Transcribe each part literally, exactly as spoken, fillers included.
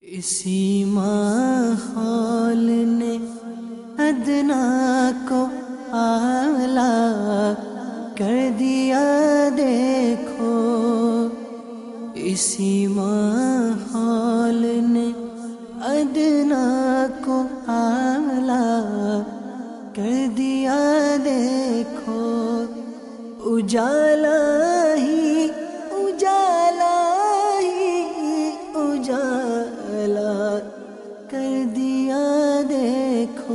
اسی ماحول نے ادنا کو اعلیٰ کر دیا دیکھو، اسی ماحول نے ادنا کو اعلیٰ کر دیا دیکھو، اجالا ہی اجالا ہی اجالا کر دیا دیکھو۔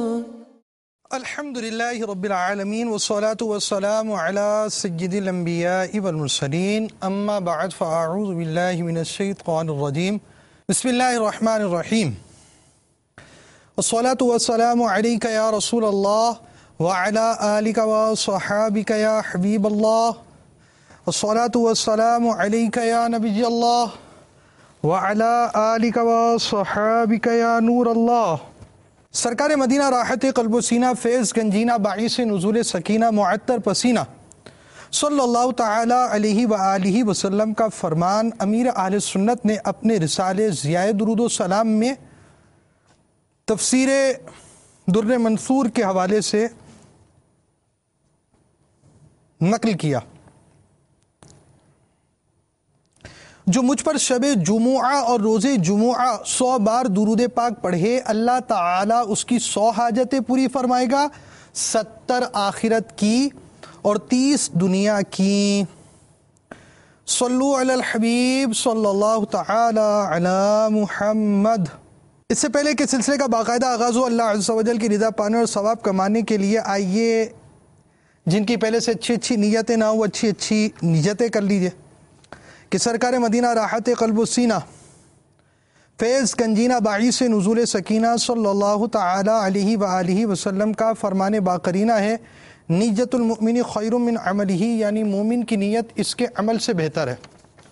الحمدللہ رب العالمین والصلاة والسلام علی سید الانبیاء والمرسلین، اما بعد فاعوذ باللہ من الشیطان الرجیم، بسم اللہ الرحمن الرحیم۔ الصلاة والسلام علیک یا رسول اللہ وعلی آلک وصحابک یا حبیب اللہ، الصلاة والسلام علیک یا نبی اللہ وعلی آلک وصحابک یا نور اللہ۔ سرکار مدینہ راحت قلب و سینہ، فیض گنجینہ، باعث نزول سکینہ، معطر پسینہ صلی اللہ تعالی علیہ وآلہ وسلم کا فرمان امیر اہل سنت نے اپنے رسالے ضیاء درود و سلام میں تفسیر در منثور کے حوالے سے نقل کیا۔ جو مجھ پر شب جمعہ اور روز جمعہ سو بار درود پاک پڑھے، اللہ تعالیٰ اس کی سو حاجتیں پوری فرمائے گا، ستر آخرت کی اور تیس دنیا کی۔ صلو علی الحبیب صلی اللہ تعالی علی محمد۔ اس سے پہلے کہ سلسلے کا باقاعدہ آغاز ہو، اللہ عز و جل کی رضا پانے اور ثواب کمانے کے لیے آئیے جن کی پہلے سے اچھی اچھی نیتیں نہ ہوں وہ اچھی اچھی نیتیں کر لیجئے کہ سرکار مدینہ راحت قلب و سینہ، فیض گنجینہ، باعث نزول سکینہ صلی اللہ تعالی علیہ وآلہ وسلم کا فرمان باقرینہ ہے، نیت المؤمن خیر من عملہ، یعنی مومن کی نیت اس کے عمل سے بہتر ہے۔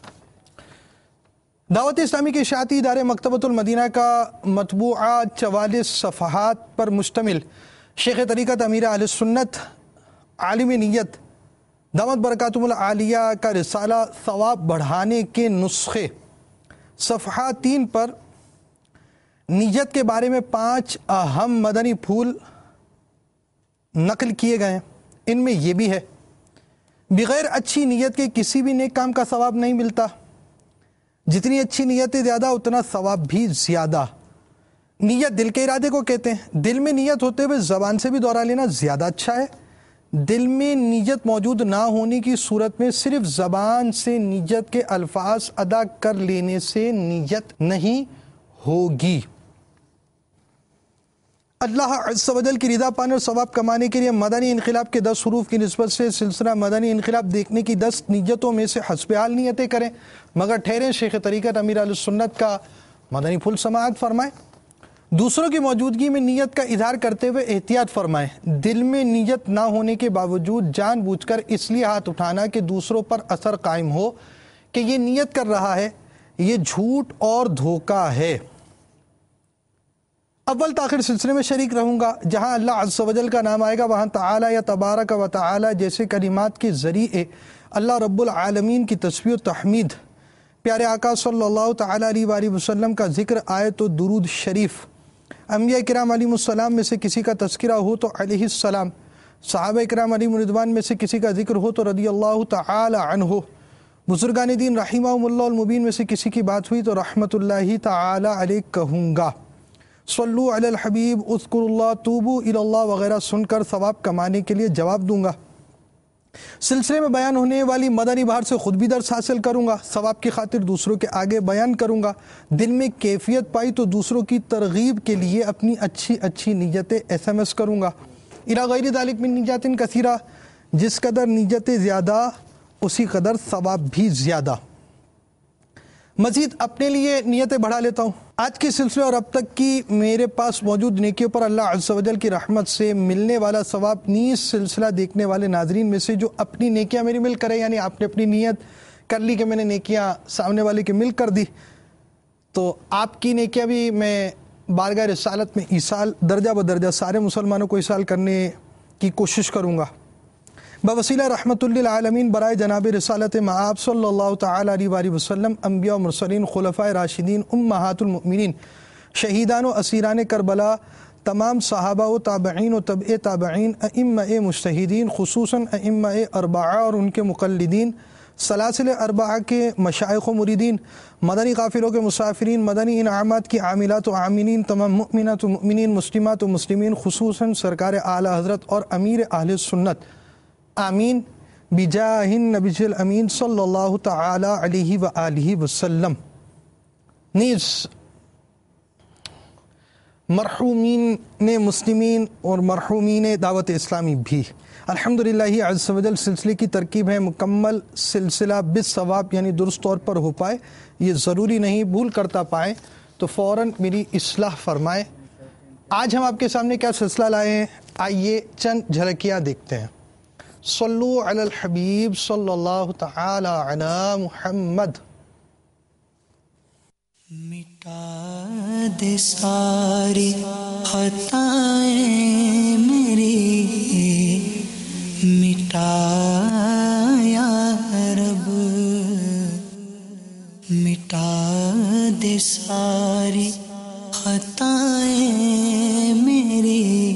دعوت اسلامی کے اشاعتی ادارے مکتبۃ المدینہ کا مطبوعہ چوالیس صفحات پر مشتمل شیخ طریقت امیر اہل سنت عالم نیت دامت برکاتہم العالیہ کا رسالہ ثواب بڑھانے کے نسخے صفحہ تین پر نیت کے بارے میں پانچ اہم مدنی پھول نقل کیے گئے ہیں۔ ان میں یہ بھی ہے، بغیر اچھی نیت کے کسی بھی نیک کام کا ثواب نہیں ملتا، جتنی اچھی نیتیں زیادہ اتنا ثواب بھی زیادہ۔ نیت دل کے ارادے کو کہتے ہیں، دل میں نیت ہوتے ہوئے زبان سے بھی دہرا لینا زیادہ اچھا ہے۔ دل میں نیت موجود نہ ہونے کی صورت میں صرف زبان سے نیت کے الفاظ ادا کر لینے سے نیت نہیں ہوگی۔ اللہ عز و جل کی رضا پانے اور ثواب کمانے کے لیے مدنی انقلاب کے دس حروف کی نسبت سے سلسلہ مدنی انقلاب دیکھنے کی دس نیتوں میں سے حسب حال نیتیں کریں، مگر ٹھہریں شیخ طریقت امیر اہل سنت کا مدنی پھول سماعت فرمائیں۔ دوسروں کی موجودگی میں نیت کا اظہار کرتے ہوئے احتیاط فرمائیں۔ دل میں نیت نہ ہونے کے باوجود جان بوجھ کر اس لیے ہاتھ اٹھانا کہ دوسروں پر اثر قائم ہو کہ یہ نیت کر رہا ہے، یہ جھوٹ اور دھوکہ ہے۔ اول تاخیر سلسلے میں شریک رہوں گا، جہاں اللہ عز و جل کا نام آئے گا وہاں تعالی یا تبارک و تعالی جیسے کلمات کے ذریعے اللہ رب العالمین کی تسبیح و تحمید، پیارے آقا صلی اللہ تعالی علیہ وآلہ وسلم کا ذکر آئے تو درود شریف، انبیاء کرام علیہ السلام میں سے کسی کا تذکرہ ہو تو علیہ السلام، صحابہ کرام علیہ رضوان میں سے کسی کا ذکر ہو تو رضی اللہ تعالی عنہ، بزرگان دین رحمہم اللہ المبین میں سے کسی کی بات ہوئی تو رحمت اللہ تعالی علیہ کہوں گا۔ صلو علی الحبیب، اذکر اللہ، توبو الی اللہ وغیرہ سن کر ثواب کمانے کے لیے جواب دوں گا۔ سلسلے میں بیان ہونے والی مدنی بہار سے خود بھی درس حاصل کروں گا، ثواب کی خاطر دوسروں کے آگے بیان کروں گا۔ دل میں کیفیت پائی تو دوسروں کی ترغیب کے لیے اپنی اچھی اچھی نیتیں ایس ایم ایس کروں گا۔ الی غیر ذالک من نیات کثیرہ، جس قدر نیتیں زیادہ اسی قدر ثواب بھی زیادہ۔ مزید اپنے لیے نیتیں بڑھا لیتا ہوں۔ آج کے سلسلے اور اب تک کی میرے پاس موجود نیکیوں پر اللہ عز و جل کی رحمت سے ملنے والا ثواب نیز سلسلہ دیکھنے والے ناظرین میں سے جو اپنی نیکیاں میری مل کرے، یعنی آپ نے اپنی نیت کر لی کہ میں نے نیکیاں سامنے والے کی مل کر دی، تو آپ کی نیکیاں بھی میں بارگاہ رسالت میں ایصال درجہ بدرجہ سارے مسلمانوں کو ایصال کرنے کی کوشش کروں گا۔ بوسیلہ رحمت للعالمین برائے جناب رسالت مآب صلی اللہ تعالی علیہ وآلہ وسلم، انبیاء و مرسلین، خلفائے راشدین، امہات المؤمنین، شہیدان و اسیران کربلا، تمام صحابہ و تابعین و تبع تابعین، ائمہ مجتہدین، خصوصاً ائمہ اربعہ اور ان کے مقلدین، سلاسل اربعہ کے مشائخ و مریدین، مدنی قافلوں کے مسافرین، مدنی انعامات کی عاملات و عاملین، تمام مؤمنات و مؤمنین، مسلمات و مسلمین، خصوصاً سرکار اعلی حضرت اور امیر اہل سنت، آمین بجاہ النبی الامین صلی اللہ تعالی علیہ وآلہ وسلم۔ نیز مرحومین مسلمین اور مرحومین دعوت اسلامی بھی الحمدللہ عز و جل سلسلے کی ترکیب ہے مکمل سلسلہ بالثواب، یعنی درست طور پر ہو پائے، یہ ضروری نہیں، بھول کرتا پائیں تو فوراً میری اصلاح فرمائیں۔ آج ہم آپ کے سامنے کیا سلسلہ لائے ہیں، آئیے چند جھلکیاں دیکھتے ہیں۔ صلو علی الحبیب صلی اللہ تعالی علی محمد۔ مٹا دے ساری خطائیں میری، مٹا یا رب، مٹا دے ساری خطائیں میری،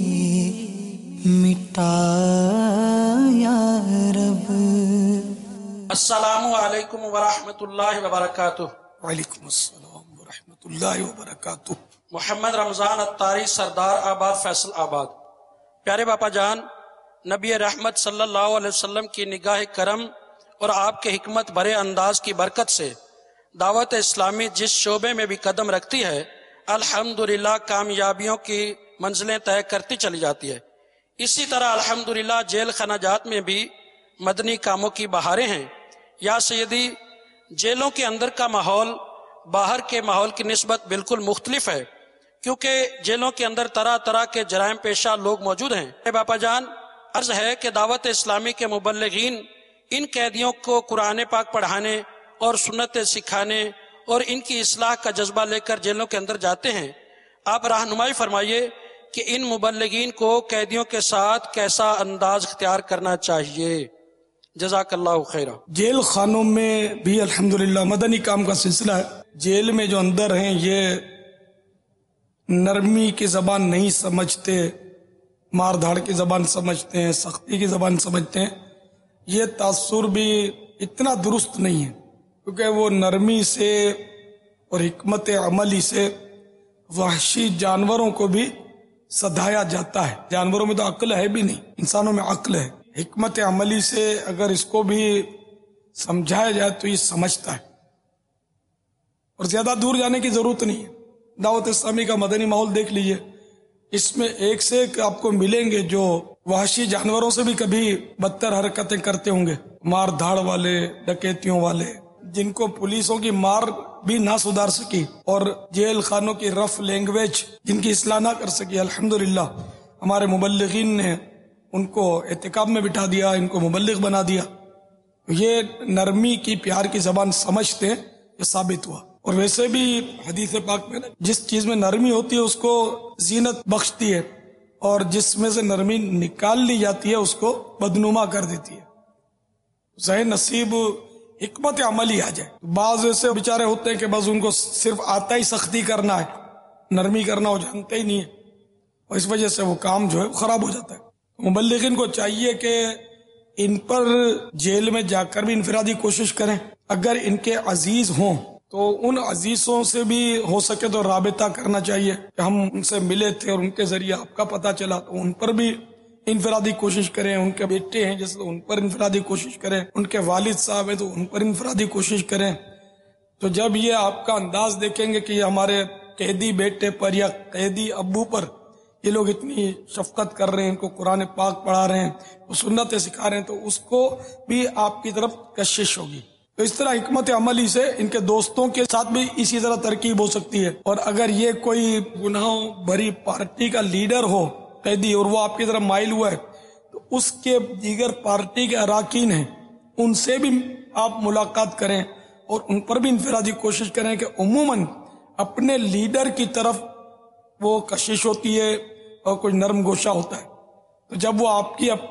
مٹا یا رب۔ السلام علیکم ورحمۃ اللہ وبرکاتہ۔ وعلیکم السلام ورحمۃ اللہ وبرکاتہ۔ محمد رمضان اتاری، سردار آباد، فیصل آباد۔ پیارے باپا جان، نبی رحمت صلی اللہ علیہ وسلم کی نگاہ کرم اور آپ کے حکمت بھرے انداز کی برکت سے دعوت اسلامی جس شعبے میں بھی قدم رکھتی ہے الحمدللہ کامیابیوں کی منزلیں طے کرتی چلی جاتی ہے۔ اسی طرح الحمدللہ جیل خانہ جات میں بھی مدنی کاموں کی بہاریں ہیں۔ یا سیدی، جیلوں کے اندر کا ماحول باہر کے ماحول کی نسبت بالکل مختلف ہے، کیونکہ جیلوں کے اندر طرح طرح کے جرائم پیشہ لوگ موجود ہیں۔ اے باپا جان، عرض ہے کہ دعوت اسلامی کے مبلغین ان قیدیوں کو قرآن پاک پڑھانے اور سنت سکھانے اور ان کی اصلاح کا جذبہ لے کر جیلوں کے اندر جاتے ہیں۔ آپ رہنمائی فرمائیے کہ ان مبلغین کو قیدیوں کے ساتھ کیسا انداز اختیار کرنا چاہیے؟ جزاک اللہ خیرہ۔ جیل خانوں میں بھی الحمدللہ مدنی کام کا سلسلہ ہے۔ جیل میں جو اندر ہیں یہ نرمی کی زبان نہیں سمجھتے، مار دھاڑ کی زبان سمجھتے ہیں، سختی کی زبان سمجھتے ہیں۔ یہ تاثر بھی اتنا درست نہیں ہے، کیونکہ وہ نرمی سے اور حکمت عملی سے وحشی جانوروں کو بھی سدھایا جاتا ہے۔ جانوروں میں تو عقل ہے بھی نہیں، انسانوں میں عقل ہے۔ حکمت عملی سے اگر اس کو بھی سمجھایا جائے تو یہ سمجھتا ہے، اور زیادہ دور جانے کی ضرورت نہیں ہے۔ دعوت اسلامی کا مدنی ماحول دیکھ لیجئے، اس میں ایک سے ایک آپ کو ملیں گے جو وحشی جانوروں سے بھی کبھی بدتر حرکتیں کرتے ہوں گے، مار دھاڑ والے، ڈکیتیوں والے، جن کو پولیسوں کی مار بھی نہ سدھار سکی اور جیل خانوں کی رف لینگویج جن کی اصلاح نہ کر سکی۔ الحمدللہ ہمارے مبلغین نے ان کو اعتکاب میں بٹھا دیا، ان کو مبلغ بنا دیا۔ یہ نرمی کی، پیار کی زبان سمجھتے ہیں، یہ ثابت ہوا۔ اور ویسے بھی حدیث پاک میں جس چیز میں نرمی ہوتی ہے اس کو زینت بخشتی ہے، اور جس میں سے نرمی نکال لی جاتی ہے اس کو بدنما کر دیتی ہے۔ ذہن نصیب حکمت عملی آ جائے۔ بعض ایسے بیچارے ہوتے ہیں کہ بس ان کو صرف آتا ہی سختی کرنا ہے، نرمی کرنا وہ جانتے ہی نہیں ہے، اور اس وجہ سے وہ کام جو ہے خراب ہو جاتا ہے۔ مبلغین کو چاہیے کہ ان پر جیل میں جا کر بھی انفرادی کوشش کریں۔ اگر ان کے عزیز ہوں تو ان عزیزوں سے بھی ہو سکے تو رابطہ کرنا چاہیے کہ ہم ان سے ملے تھے اور ان کے ذریعے آپ کا پتہ چلا، تو ان پر بھی انفرادی کوشش کریں۔ ان کے بیٹے ہیں جیسے ان پر انفرادی کوشش کریں، ان کے والد صاحب ہیں تو ان پر انفرادی کوشش کریں۔ تو جب یہ آپ کا انداز دیکھیں گے کہ یہ ہمارے قیدی بیٹے پر یا قیدی ابو پر یہ لوگ اتنی شفقت کر رہے ہیں، ان کو قرآن پاک پڑھا رہے ہیں، وہ سنتیں سکھا رہے ہیں، تو اس کو بھی آپ کی طرف کشش ہوگی۔ تو اس طرح حکمت عملی سے ان کے دوستوں کے ساتھ بھی اسی طرح ترکیب ہو سکتی ہے۔ اور اگر یہ کوئی گناہوں بھری پارٹی کا لیڈر ہو قیدی اور وہ آپ کی طرف مائل ہوا ہے تو اس کے دیگر پارٹی کے اراکین ہیں، ان سے بھی آپ ملاقات کریں اور ان پر بھی انفرادی کوشش کریں کہ عموماً اپنے لیڈر کی طرف وہ کشش ہوتی ہے اور کچھ نرم گوشہ ہوتا ہے۔ تو جب وہ آپ کی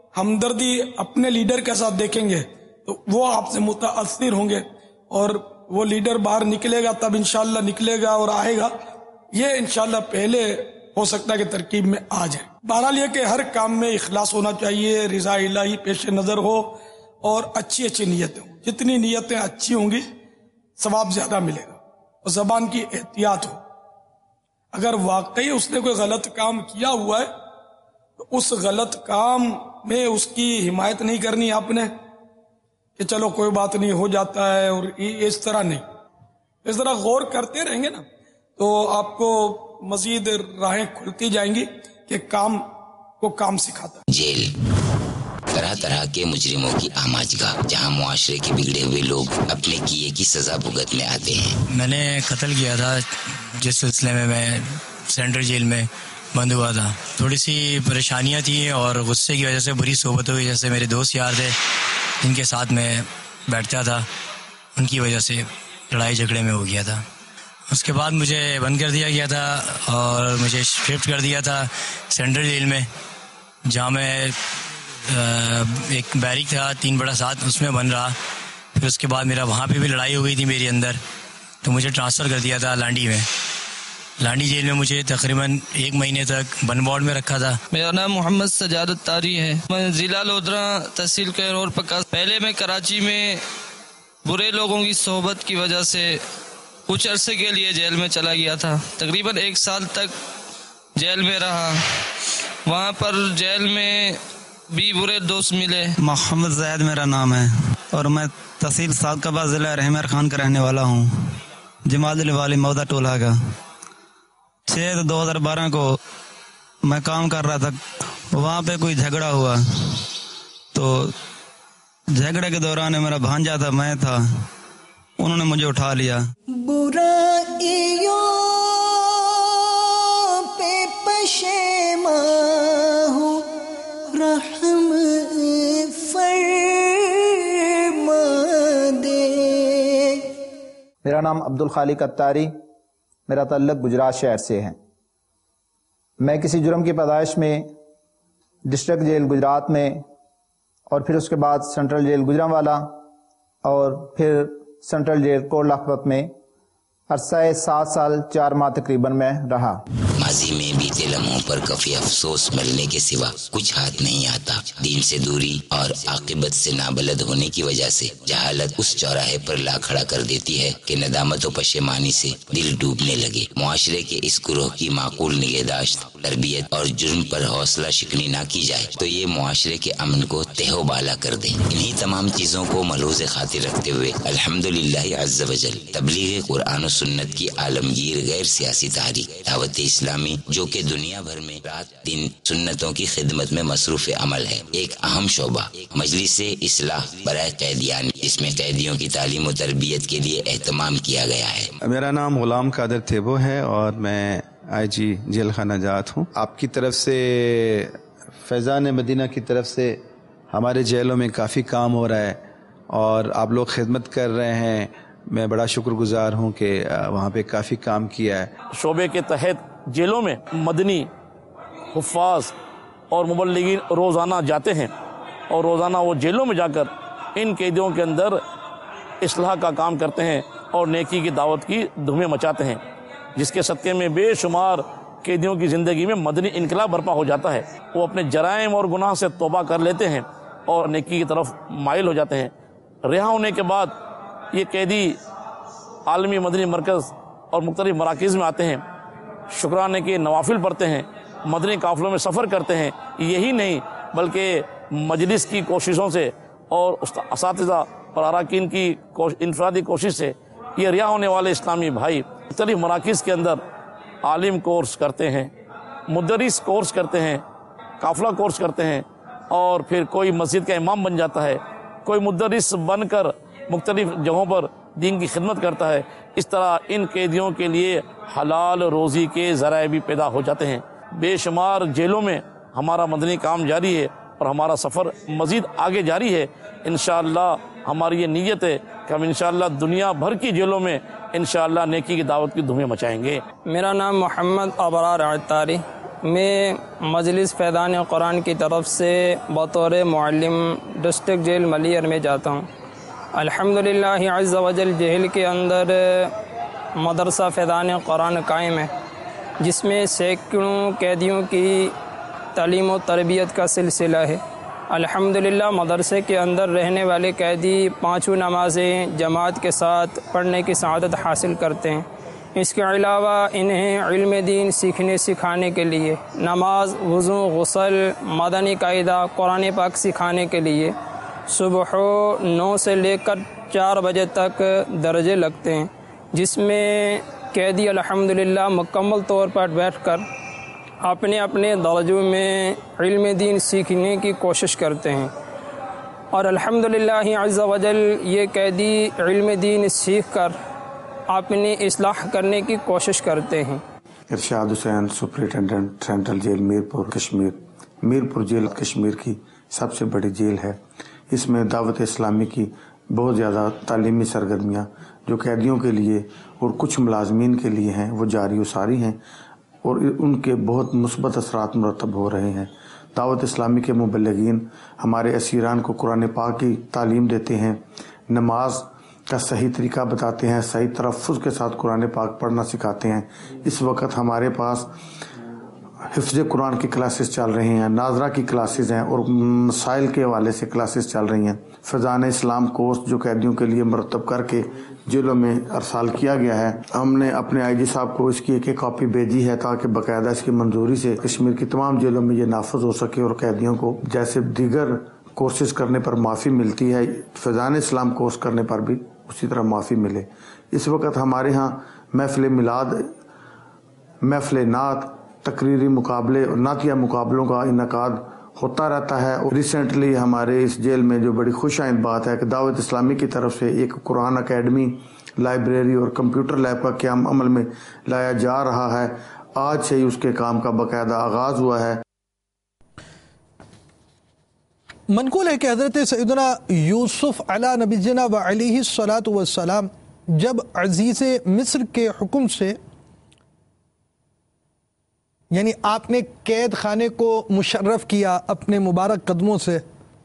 ہمدردی اپنے لیڈر کے ساتھ دیکھیں گے تو وہ آپ سے متاثر ہوں گے، اور وہ لیڈر باہر نکلے گا تب انشاءاللہ نکلے گا اور آئے گا، یہ انشاءاللہ پہلے ہو سکتا ہے کہ ترکیب میں آ جائے۔ بہرحال یہ کہ ہر کام میں اخلاص ہونا چاہیے، رضا الہی پیش نظر ہو، اور اچھی اچھی نیتیں ہوں۔ جتنی نیتیں اچھی ہوں گی ثواب زیادہ ملے گا، اور زبان کی احتیاط ہو۔ اگر واقعی اس نے کوئی غلط کام کیا ہوا ہے تو اس غلط کام میں اس کی حمایت نہیں کرنی آپ نے کہ چلو کوئی بات نہیں ہو جاتا ہے، اور اس طرح نہیں۔ اس طرح غور کرتے رہیں گے نا تو آپ کو مزید راہیں کھلتی جائیں گی کہ کام کو کام سکھاتا ہے۔ جیل طرح طرح کے مجرموں کی آماج گاہ، جہاں معاشرے کے بگڑے ہوئے لوگ اپنے کیے کی سزا بھگتنے آتے ہیں۔ میں نے قتل کیا تھا، جس سلسلے میں میں سینٹرل جیل میں بند ہوا تھا۔ تھوڑی سی پریشانیاں تھیں اور غصے کی وجہ سے بری صحبتوں کی وجہ سے میرے دوست یار تھے جن کے ساتھ میں بیٹھتا تھا، ان کی وجہ سے لڑائی جھگڑے میں ہو گیا تھا۔ اس کے بعد مجھے بند کر دیا گیا تھا اور مجھے شفٹ کر دیا تھا سینٹرل جیل میں، جہاں میں ایک بیرک تھا تین بڑا سات، اس میں بن رہا۔ پھر اس کے بعد میرا وہاں پہ بھی لڑائی ہو گئی تھی میری اندر، تو مجھے ٹرانسفر کر دیا تھا لانڈی میں۔ لانڈی جیل میں مجھے تقریباً ایک مہینے تک بن وارڈ میں رکھا تھا۔ میرا نام محمد سجاد الطاری ہے، میں ضلع لودھرا تحصیل کیرور پکا۔ پہلے میں کراچی میں برے لوگوں کی صحبت کی وجہ سے کچھ عرصے کے لیے جیل میں چلا گیا تھا، تقریباً ایک سال تک جیل میں رہا۔ وہاں پر جیل میں بھی برے دوست ملے۔ محمد زید میرا نام ہے اور میں تحصیل صادقہ ضلع رحمر خان کا رہنے والا ہوں، جماعت الوالی مودہ ٹولہ کا۔ چھ دو ہزار بارہ کو میں کام کر رہا تھا، وہاں پہ کوئی جھگڑا ہوا، تو جھگڑے کے دوران میرا بھانجا تھا، میں تھا، انہوں نے مجھے اٹھا لیا۔ برائیوں پہ پشیماں ہوں، رحم فرما دے۔ میرا نام عبد الخالق اتاری، میرا تعلق گجرات شہر سے ہے۔ میں کسی جرم کی پیدائش میں ڈسٹرکٹ جیل گجرات میں، اور پھر اس کے بعد سینٹرل جیل گجرانوالا، اور پھر سینٹرل جیل کوٹ لکھپت میں عرصہ سات سال چار ماہ تقریباً میں رہا۔ ماضی میں بیتے لمحوں پر کفی افسوس ملنے کے سوا کچھ ہاتھ نہیں آتا۔ دین سے دوری اور عاقبت سے نابلد ہونے کی وجہ سے جہالت اس چوراہے پر لا کھڑا کر دیتی ہے کہ ندامت و پشیمانی سے دل ڈوبنے لگے۔ معاشرے کے اس گروہ کی معقول نگہداشت، تربیت اور جرم پر حوصلہ شکنی نہ کی جائے تو یہ معاشرے کے امن کو تہ و بالا کر دے۔ انہی تمام چیزوں کو ملحوظ خاطر رکھتے ہوئے الحمدللہ عز وجل تبلیغ قرآن و سنت کی عالمگیر غیر سیاسی تحریک دعوت اسلامی، جو کہ دنیا بھر میں رات دن سنتوں کی خدمت میں مصروف عمل ہے، ایک اہم شعبہ مجلس اصلاح برائے قیدیان، جس میں قیدیوں کی تعلیم و تربیت کے لیے اہتمام کیا گیا ہے۔ میرا نام غلام قادر تھیبو ہے اور میں آئی جی جیل خانہ جات ہوں۔ آپ کی طرف سے، فیضان مدینہ کی طرف سے ہمارے جیلوں میں کافی کام ہو رہا ہے اور آپ لوگ خدمت کر رہے ہیں، میں بڑا شکر گزار ہوں کہ وہاں پہ کافی کام کیا ہے۔ شعبے کے تحت جیلوں میں مدنی حفاظ اور مبلغین روزانہ جاتے ہیں اور روزانہ وہ جیلوں میں جا کر ان قیدیوں کے اندر اصلاح کا کام کرتے ہیں اور نیکی کی دعوت کی دھومیں مچاتے ہیں، جس کے صدقے میں بے شمار قیدیوں کی زندگی میں مدنی انقلاب برپا ہو جاتا ہے۔ وہ اپنے جرائم اور گناہ سے توبہ کر لیتے ہیں اور نیکی کی طرف مائل ہو جاتے ہیں۔ رہا ہونے کے بعد یہ قیدی عالمی مدنی مرکز اور مختلف مراکز میں آتے ہیں، شکرانے کے نوافل پڑھتے ہیں، مدنی قافلوں میں سفر کرتے ہیں۔ یہی نہیں بلکہ مجلس کی کوششوں سے اور اساتذہ اور اراکین کی انفرادی کوشش سے یہ رہا ہونے والے اسلامی بھائی مختلف مراکز کے اندر عالم کورس کرتے ہیں، مدرس کورس کرتے ہیں، قافلہ کورس کرتے ہیں، اور پھر کوئی مسجد کا امام بن جاتا ہے، کوئی مدرس بن کر مختلف جگہوں پر دین کی خدمت کرتا ہے۔ اس طرح ان قیدیوں کے لیے حلال روزی کے ذرائع بھی پیدا ہو جاتے ہیں۔ بے شمار جیلوں میں ہمارا مدنی کام جاری ہے اور ہمارا سفر مزید آگے جاری ہے۔ انشاءاللہ ہماری یہ نیت ہے کہ ہم انشاءاللہ دنیا بھر کی جیلوں میں انشاءاللہ نیکی کی دعوت کی دھومیں مچائیں گے۔ میرا نام محمد ابرار اتاری، میں مجلس فیضان قرآن کی طرف سے بطور معلم ڈسٹرکٹ جیل ملیئر میں جاتا ہوں۔ الحمدللہ عز و جل جیل کے اندر مدرسہ فیضان قرآن قائم ہے، جس میں سینکڑوں قیدیوں کی تعلیم و تربیت کا سلسلہ ہے۔ الحمدللہ مدرسے کے اندر رہنے والے قیدی پانچوں نمازیں جماعت کے ساتھ پڑھنے کی سعادت حاصل کرتے ہیں۔ اس کے علاوہ انہیں علم دین سیکھنے سکھانے کے لیے نماز، وضو، غسل، مدنی قاعدہ، قرآن پاک سکھانے کے لیے صبح نو سے لے کر چار بجے تک درجے لگتے ہیں، جس میں قیدی الحمدللہ مکمل طور پر بیٹھ کر اپنے اپنے درجوں میں علم دین سیکھنے کی کوشش کرتے ہیں، اور الحمدللہ عز و جل یہ قیدی علم دین سیکھ کر اپنی اصلاح کرنے کی کوشش کرتے ہیں۔ Irshad Hussain, superintendent central jail Mirpur Kashmir. Mirpur jail Kashmir کی سب سے بڑی جیل ہے۔ اس میں دعوت اسلامی کی بہت زیادہ تعلیمی سرگرمیاں جو قیدیوں کے لیے اور کچھ ملازمین کے لیے ہیں وہ جاری و ساری ہیں، اور ان کے بہت مثبت اثرات مرتب ہو رہے ہیں۔ دعوت اسلامی کے مبلغین ہمارے اسیران کو قرآن پاک کی تعلیم دیتے ہیں، نماز کا صحیح طریقہ بتاتے ہیں، صحیح تلفظ کے ساتھ قرآن پاک پڑھنا سکھاتے ہیں۔ اس وقت ہمارے پاس حفظ قرآن کی کلاسز چل رہی ہیں، ناظرہ کی کلاسز ہیں، اور مسائل کے حوالے سے کلاسز چل رہی ہیں۔ فیضان اسلام کورس جو قیدیوں کے لیے مرتب کر کے جیلوں میں ارسال کیا گیا ہے، ہم نے اپنے آئی جی صاحب کو اس کی ایک ایک کاپی بھیجی ہے تاکہ باقاعدہ اس کی منظوری سے کشمیر کی تمام جیلوں میں یہ نافذ ہو سکے، اور قیدیوں کو جیسے دیگر کورسز کرنے پر معافی ملتی ہے، فیضان اسلام کورس کرنے پر بھی اسی طرح معافی ملے۔ اس وقت ہمارے ہاں محفل میلاد، محفل نعت، تقریری مقابلے اور نعتیہ مقابلوں کا انعقاد ہوتا رہتا ہے۔ اور ریسنٹلی ہمارے اس جیل میں جو بڑی خوش آئند بات ہے کہ دعوت اسلامی کی طرف سے ایک قرآن اکیڈمی، لائبریری اور کمپیوٹر لیب کا قیام عمل میں لایا جا رہا ہے۔ آج سے ہی اس کے کام کا باقاعدہ آغاز ہوا ہے۔ منقول ہے کہ حضرت سیدنا یوسف علی نبینا و علیہ الصلاۃ والسلام جب عزیز مصر کے حکم سے، یعنی آپ نے قید خانے کو مشرف کیا اپنے مبارک قدموں سے،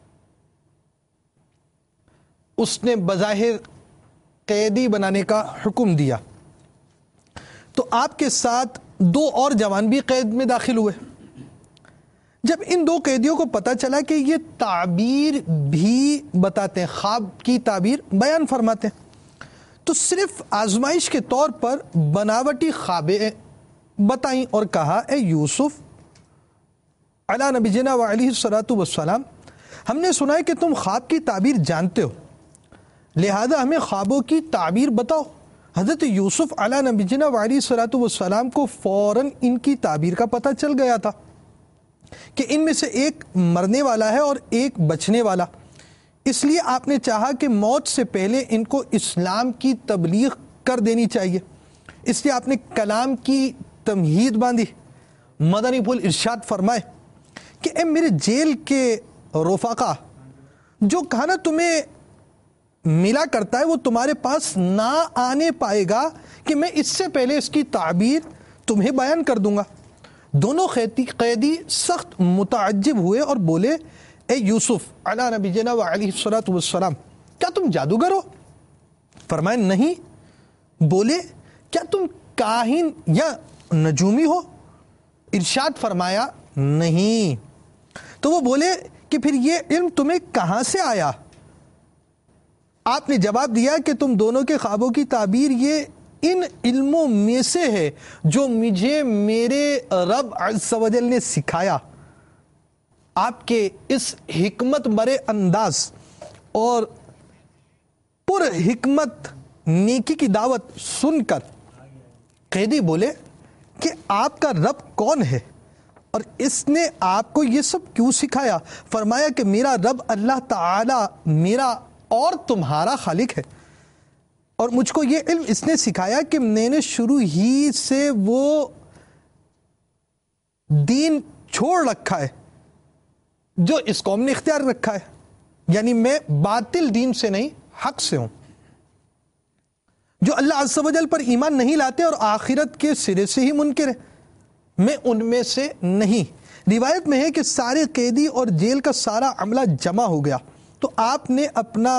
اس نے بظاہر قیدی بنانے کا حکم دیا، تو آپ کے ساتھ دو اور جوان بھی قید میں داخل ہوئے۔ جب ان دو قیدیوں کو پتہ چلا کہ یہ تعبیر بھی بتاتے ہیں، خواب کی تعبیر بیان فرماتے ہیں، تو صرف آزمائش کے طور پر بناوٹی خوابیں بتائیں اور کہا، اے یوسف علی نبینا و علیہ الصلاۃ والسلام، ہم نے سنا ہے کہ تم خواب کی تعبیر جانتے ہو، لہذا ہمیں خوابوں کی تعبیر بتاؤ۔ حضرت یوسف علی نبینا و علیہ الصلاۃ والسلام کو فوراً ان کی تعبیر کا پتہ چل گیا تھا کہ ان میں سے ایک مرنے والا ہے اور ایک بچنے والا، اس لیے آپ نے چاہا کہ موت سے پہلے ان کو اسلام کی تبلیغ کر دینی چاہیے، اس لیے آپ نے کلام کی تمہید باندھی۔ مدنی پھول ارشاد فرمائے کہ اے میرے جیل کے رفقا، جو کھانا تمہیں ملا کرتا ہے وہ تمہارے پاس نہ آنے پائے گا کہ میں اس سے پہلے اس کی تعبیر تمہیں بیان کر دوں گا۔ دونوں قیدی سخت متعجب ہوئے اور بولے، اے یوسف علی نبینا و علیہ الصلاۃ والسلام، کیا تم جادوگر ہو؟ فرمایا نہیں۔ بولے، کیا تم کاہن یا نجومی ہو؟ ارشاد فرمایا نہیں۔ تو وہ بولے کہ پھر یہ علم تمہیں کہاں سے آیا؟ آپ نے جواب دیا کہ تم دونوں کے خوابوں کی تعبیر یہ ان علموں میں سے ہے جو مجھے میرے رب عز و جل نے سکھایا۔ آپ کے اس حکمت برے انداز اور پر حکمت نیکی کی دعوت سن کر قیدی بولے کہ آپ کا رب کون ہے اور اس نے آپ کو یہ سب کیوں سکھایا؟ فرمایا کہ میرا رب اللہ تعالی میرا اور تمہارا خالق ہے، اور مجھ کو یہ علم اس نے سکھایا کہ میں نے شروع ہی سے وہ دین چھوڑ رکھا ہے جو اس قوم نے اختیار رکھا ہے، یعنی میں باطل دین سے نہیں حق سے ہوں، جو اللہ عز و جل پر ایمان نہیں لاتے اور آخرت کے سرے سے ہی منکر ہے۔ میں ان میں سے نہیں. روایت میں ہے کہ سارے قیدی اور جیل کا سارا عملہ جمع ہو گیا تو آپ نے اپنا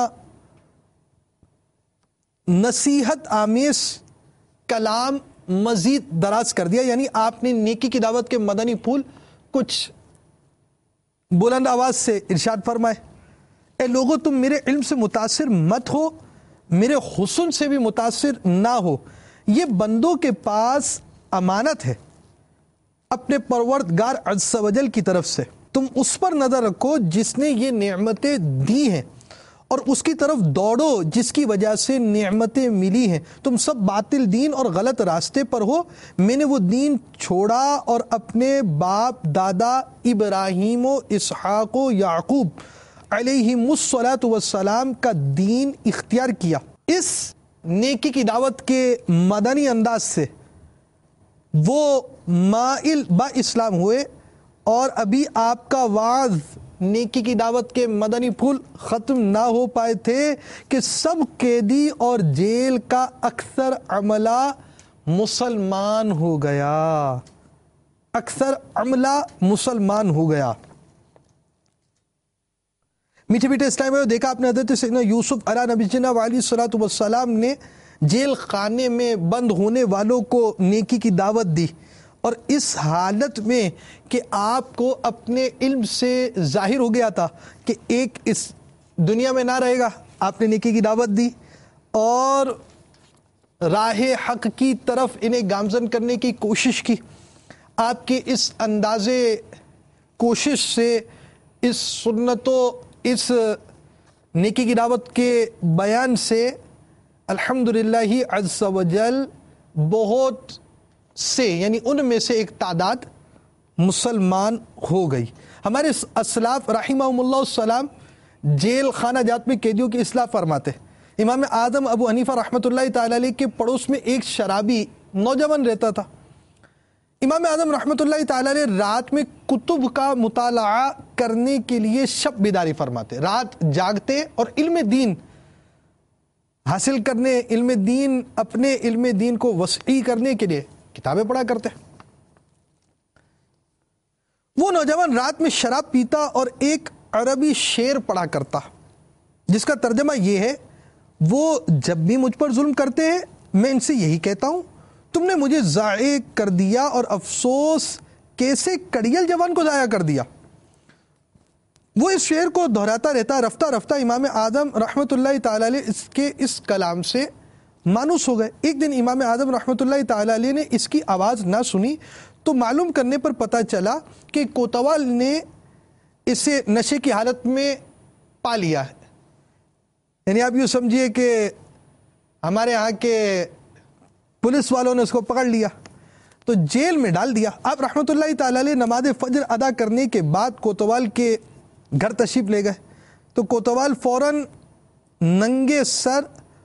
نصیحت آمیز کلام مزید دراز کر دیا، یعنی آپ نے نیکی کی دعوت کے مدنی پھول کچھ بلند آواز سے ارشاد فرمائے، اے لوگو تم میرے علم سے متاثر مت ہو، میرے حسن سے بھی متاثر نہ ہو، یہ بندوں کے پاس امانت ہے اپنے پروردگار عز و جل کی طرف سے، تم اس پر نظر رکھو جس نے یہ نعمتیں دی ہیں اور اس کی طرف دوڑو جس کی وجہ سے نعمتیں ملی ہیں. تم سب باطل دین اور غلط راستے پر ہو، میں نے وہ دین چھوڑا اور اپنے باپ دادا ابراہیم و اسحاق و یعقوب علیہم الصلاۃ والسلام کا دین اختیار کیا. اس نیکی کی دعوت کے مدنی انداز سے وہ مائل با اسلام ہوئے اور ابھی آپ کا وعظ نیکی کی دعوت کے مدنی پھول ختم نہ ہو پائے تھے کہ سب قیدی اور جیل کا اکثر عملہ مسلمان ہو گیا، اکثر عملہ مسلمان ہو گیا. میٹھے میٹھے اسلام میں دیکھا آپ نے حضرت سیدنا یوسف علیہ نبی جناب علیہ الصلوۃ والسلام نے جیل خانے میں بند ہونے والوں کو نیکی کی دعوت دی، اور اس حالت میں کہ آپ کو اپنے علم سے ظاہر ہو گیا تھا کہ ایک اس دنیا میں نہ رہے گا، آپ نے نیکی کی دعوت دی اور راہ حق کی طرف انہیں گامزن کرنے کی کوشش کی. آپ کے اس انداز کوشش سے، اس سنت و اس نیکی کی دعوت کے بیان سے الحمدللہ عز و جل بہت سے، یعنی ان میں سے ایک تعداد مسلمان ہو گئی. ہمارے اسلاف رحمہم اللہ السلام جیل خانہ جات میں قیدیوں کی اصلاح فرماتے. امام اعظم ابو حنیفہ رحمۃ اللہ تعالی علیہ کے پڑوس میں ایک شرابی نوجوان رہتا تھا. امام اعظم رحمۃ اللہ تعالی علیہ رات میں کتب کا مطالعہ کرنے کے لیے شب بیداری فرماتے، رات جاگتے اور علم دین حاصل کرنے، علم دین اپنے علم دین کو وسیع کرنے کے لیے کتابیں پڑھا کرتے. وہ نوجوان رات میں شراب پیتا اور ایک عربی شعر پڑھا کرتا جس کا ترجمہ یہ ہے، وہ جب بھی مجھ پر ظلم کرتے ہیں میں ان سے یہی کہتا ہوں تم نے مجھے ضائع کر دیا اور افسوس کیسے کڑیل جوان کو ضائع کر دیا. وہ اس شعر کو دہراتا رہتا. رفتہ رفتہ امام اعظم رحمۃ اللہ تعالی علیہ اس کے اس کلام سے مانوس ہو گئے. ایک دن امام اعظم رحمۃ اللہ تعالی علیہ نے اس کی آواز نہ سنی تو معلوم کرنے پر پتہ چلا کہ کوتوال نے اسے نشے کی حالت میں پا لیا ہے. یعنی آپ یوں سمجھیے کہ ہمارے یہاں کے پولیس والوں نے اس کو پکڑ لیا تو جیل میں ڈال دیا. آپ رحمۃ اللہ تعالی علیہ نماز فجر ادا کرنے کے بعد کوتوال کے گھر تشریف لے گئے تو کوتوال فوراً ننگے سر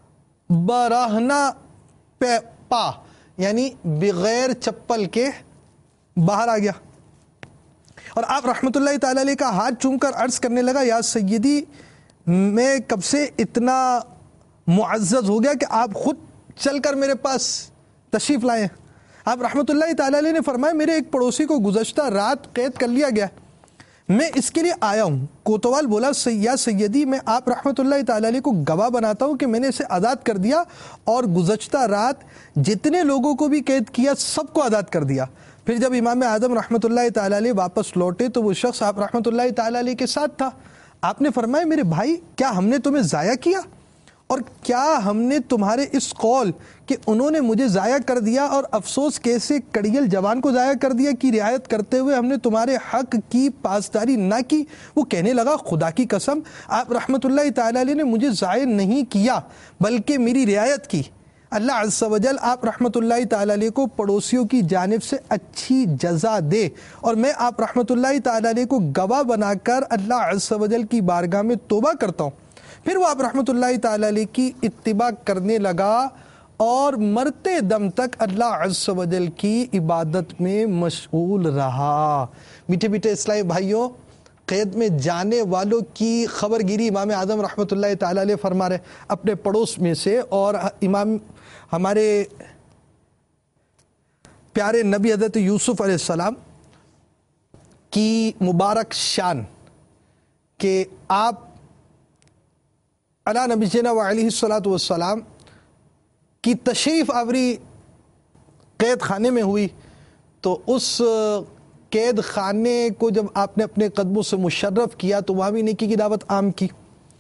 براہنا پا یعنی بغیر چپل کے باہر آ گیا اور آپ رحمۃ اللہ تعالی علیہ کا ہاتھ چوم کر عرض کرنے لگا، یا سیدی میں کب سے اتنا معزز ہو گیا کہ آپ خود چل کر میرے پاس تشریف لائے. آپ رحمۃ اللہ تعالی علیہ نے فرمایا، میرے ایک پڑوسی کو گزشتہ رات قید کر لیا گیا، میں اس کے لیے آیا ہوں. کوتوال بولا، یا سیدی میں آپ رحمۃ اللہ تعالی علیہ کو گواہ بناتا ہوں کہ میں نے اسے آزاد کر دیا اور گزشتہ رات جتنے لوگوں کو بھی قید کیا سب کو آزاد کر دیا. پھر جب امام اعظم رحمۃ اللہ تعالی علیہ واپس لوٹے تو وہ شخص آپ رحمۃ اللہ تعالی علیہ کے ساتھ تھا. آپ نے فرمایا، میرے بھائی کیا ہم نے تمہیں ضائع کیا؟ اور کیا ہم نے تمہارے اس قول کہ انہوں نے مجھے ضائع کر دیا اور افسوس کیسے کڑیل جوان کو ضائع کر دیا کی رعایت کرتے ہوئے ہم نے تمہارے حق کی پاسداری نہ کی؟ وہ کہنے لگا، خدا کی قسم آپ رحمۃ اللہ تعالی علیہ نے مجھے ضائع نہیں کیا بلکہ میری رعایت کی. اللہ عز و جل آپ رحمۃ اللہ تعالی علیہ کو پڑوسیوں کی جانب سے اچھی جزا دے، اور میں آپ رحمۃ اللہ تعالی علیہ کو گواہ بنا کر اللہ عز و جل کی بارگاہ میں توبہ کرتا ہوں. پھر وہ آپ رحمۃ اللہ تعالی علیہ کی اتباع کرنے لگا اور مرتے دم تک اللہ عز و جل کی عبادت میں مشغول رہا. میٹھے میٹھے اسلامی بھائیوں، قید میں جانے والوں کی خبر گیری امام اعظم رحمۃ اللہ تعالی علیہ فرما رہے اپنے پڑوس میں سے، اور امام ہمارے پیارے نبی حضرت یوسف علیہ السلام کی مبارک شان کہ آپ علی نبینا و علیہ الصلاۃ والسلام کی تشریف آوری قید خانے میں ہوئی، تو اس قید خانے کو جب آپ نے اپنے قدموں سے مشرف کیا تو وہاں بھی نیکی کی دعوت عام کی.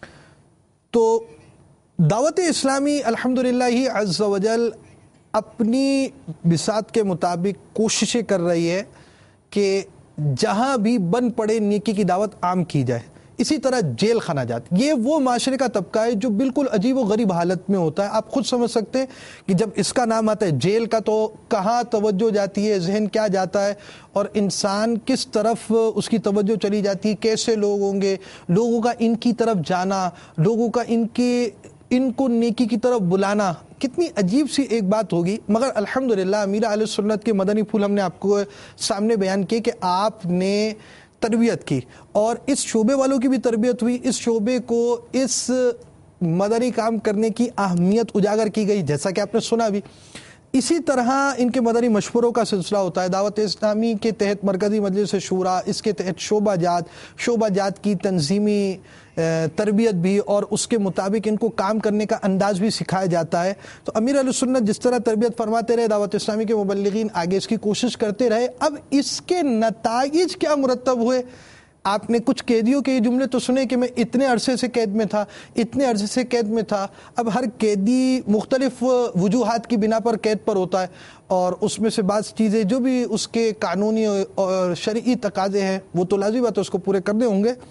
تو دعوت اسلامی الحمدللہ ہی عز و جل اپنی بساط کے مطابق کوششیں کر رہی ہے کہ جہاں بھی بن پڑے نیکی کی دعوت عام کی جائے. اسی طرح جیل خانہ جات، یہ وہ معاشرے کا طبقہ ہے جو بالکل عجیب و غریب حالت میں ہوتا ہے. آپ خود سمجھ سکتے ہیں کہ جب اس کا نام آتا ہے جیل کا تو کہاں توجہ جاتی ہے، ذہن کیا جاتا ہے، اور انسان کس طرف اس کی توجہ چلی جاتی ہے. کیسے لوگ ہوں گے، لوگوں کا ان کی طرف جانا، لوگوں کا ان کے ان کو نیکی کی طرف بلانا، کتنی عجیب سی ایک بات ہوگی. مگر الحمدللہ امیر اہل سنت کے مدنی پھول ہم نے آپ کو سامنے بیان کیے کہ آپ نے تربیت کی، اور اس شعبے والوں کی بھی تربیت ہوئی. اس شعبے کو، اس مدنی کام کرنے کی اہمیت اجاگر کی گئی، جیسا کہ آپ نے سنا بھی. اسی طرح ان کے مدنی مشوروں کا سلسلہ ہوتا ہے. دعوت اسلامی کے تحت مرکزی مجلس شورا، اس کے تحت شعبہ جات، شعبہ جات کی تنظیمی تربیت بھی، اور اس کے مطابق ان کو کام کرنے کا انداز بھی سکھایا جاتا ہے. تو امیر علیہ سنت جس طرح تربیت فرماتے رہے، دعوت اسلامی کے مبلغین آگے اس کی کوشش کرتے رہے. اب اس کے نتائج کیا مرتب ہوئے؟ آپ نے کچھ قیدیوں کے یہ جملے تو سنے کہ میں اتنے عرصے سے قید میں تھا، اتنے عرصے سے قید میں تھا. اب ہر قیدی مختلف وجوہات کی بنا پر قید پر ہوتا ہے، اور اس میں سے بعض چیزیں جو بھی اس کے قانونی اور شرعی تقاضے ہیں وہ تو لازم بات ہے اس کو پورے کرنے ہوں گے.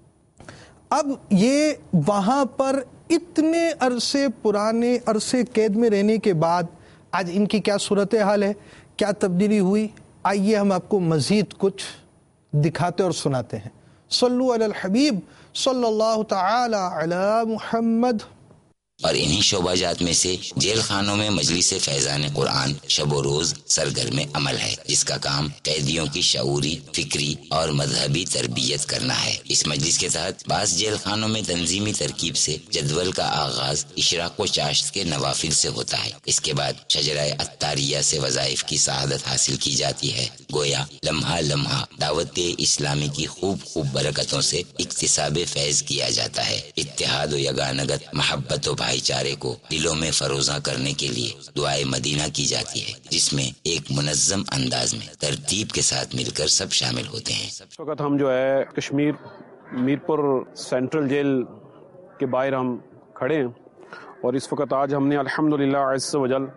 اب یہ وہاں پر اتنے عرصے پرانے عرصے قید میں رہنے کے بعد آج ان کی کیا صورتحال ہے، کیا تبدیلی ہوئی، آئیے ہم آپ کو مزید کچھ دکھاتے اور سناتے ہیں. صلو علی الحبیب صلی اللہ تعالی علی محمد. اور انہی شعبہ جات میں سے جیل خانوں میں مجلس فیضان قرآن شب و روز سرگرم عمل ہے، جس کا کام قیدیوں کی شعوری، فکری اور مذہبی تربیت کرنا ہے. اس مجلس کے تحت بعض جیل خانوں میں تنظیمی ترکیب سے جدول کا آغاز اشراق و چاشت کے نوافل سے ہوتا ہے. اس کے بعد شجرہ اتاریہ سے وظائف کی سعادت حاصل کی جاتی ہے. گویا لمحہ لمحہ دعوت اسلامی کی خوب خوب برکتوں سے اکتساب فیض کیا جاتا ہے. اتحاد و یگانگت، محبت و بھائی چارے کو دلوں میں فروزاں کرنے کے لیے دعائے مدینہ کی جاتی ہے، جس میں ایک منظم انداز میں ترتیب کے ساتھ مل کر سب شامل ہوتے ہیں. اس وقت ہم جو ہے کشمیر میرپور سینٹرل جیل کے باہر ہم کھڑے ہیں، اور اس وقت آج ہم نے الحمدللہ عز و جل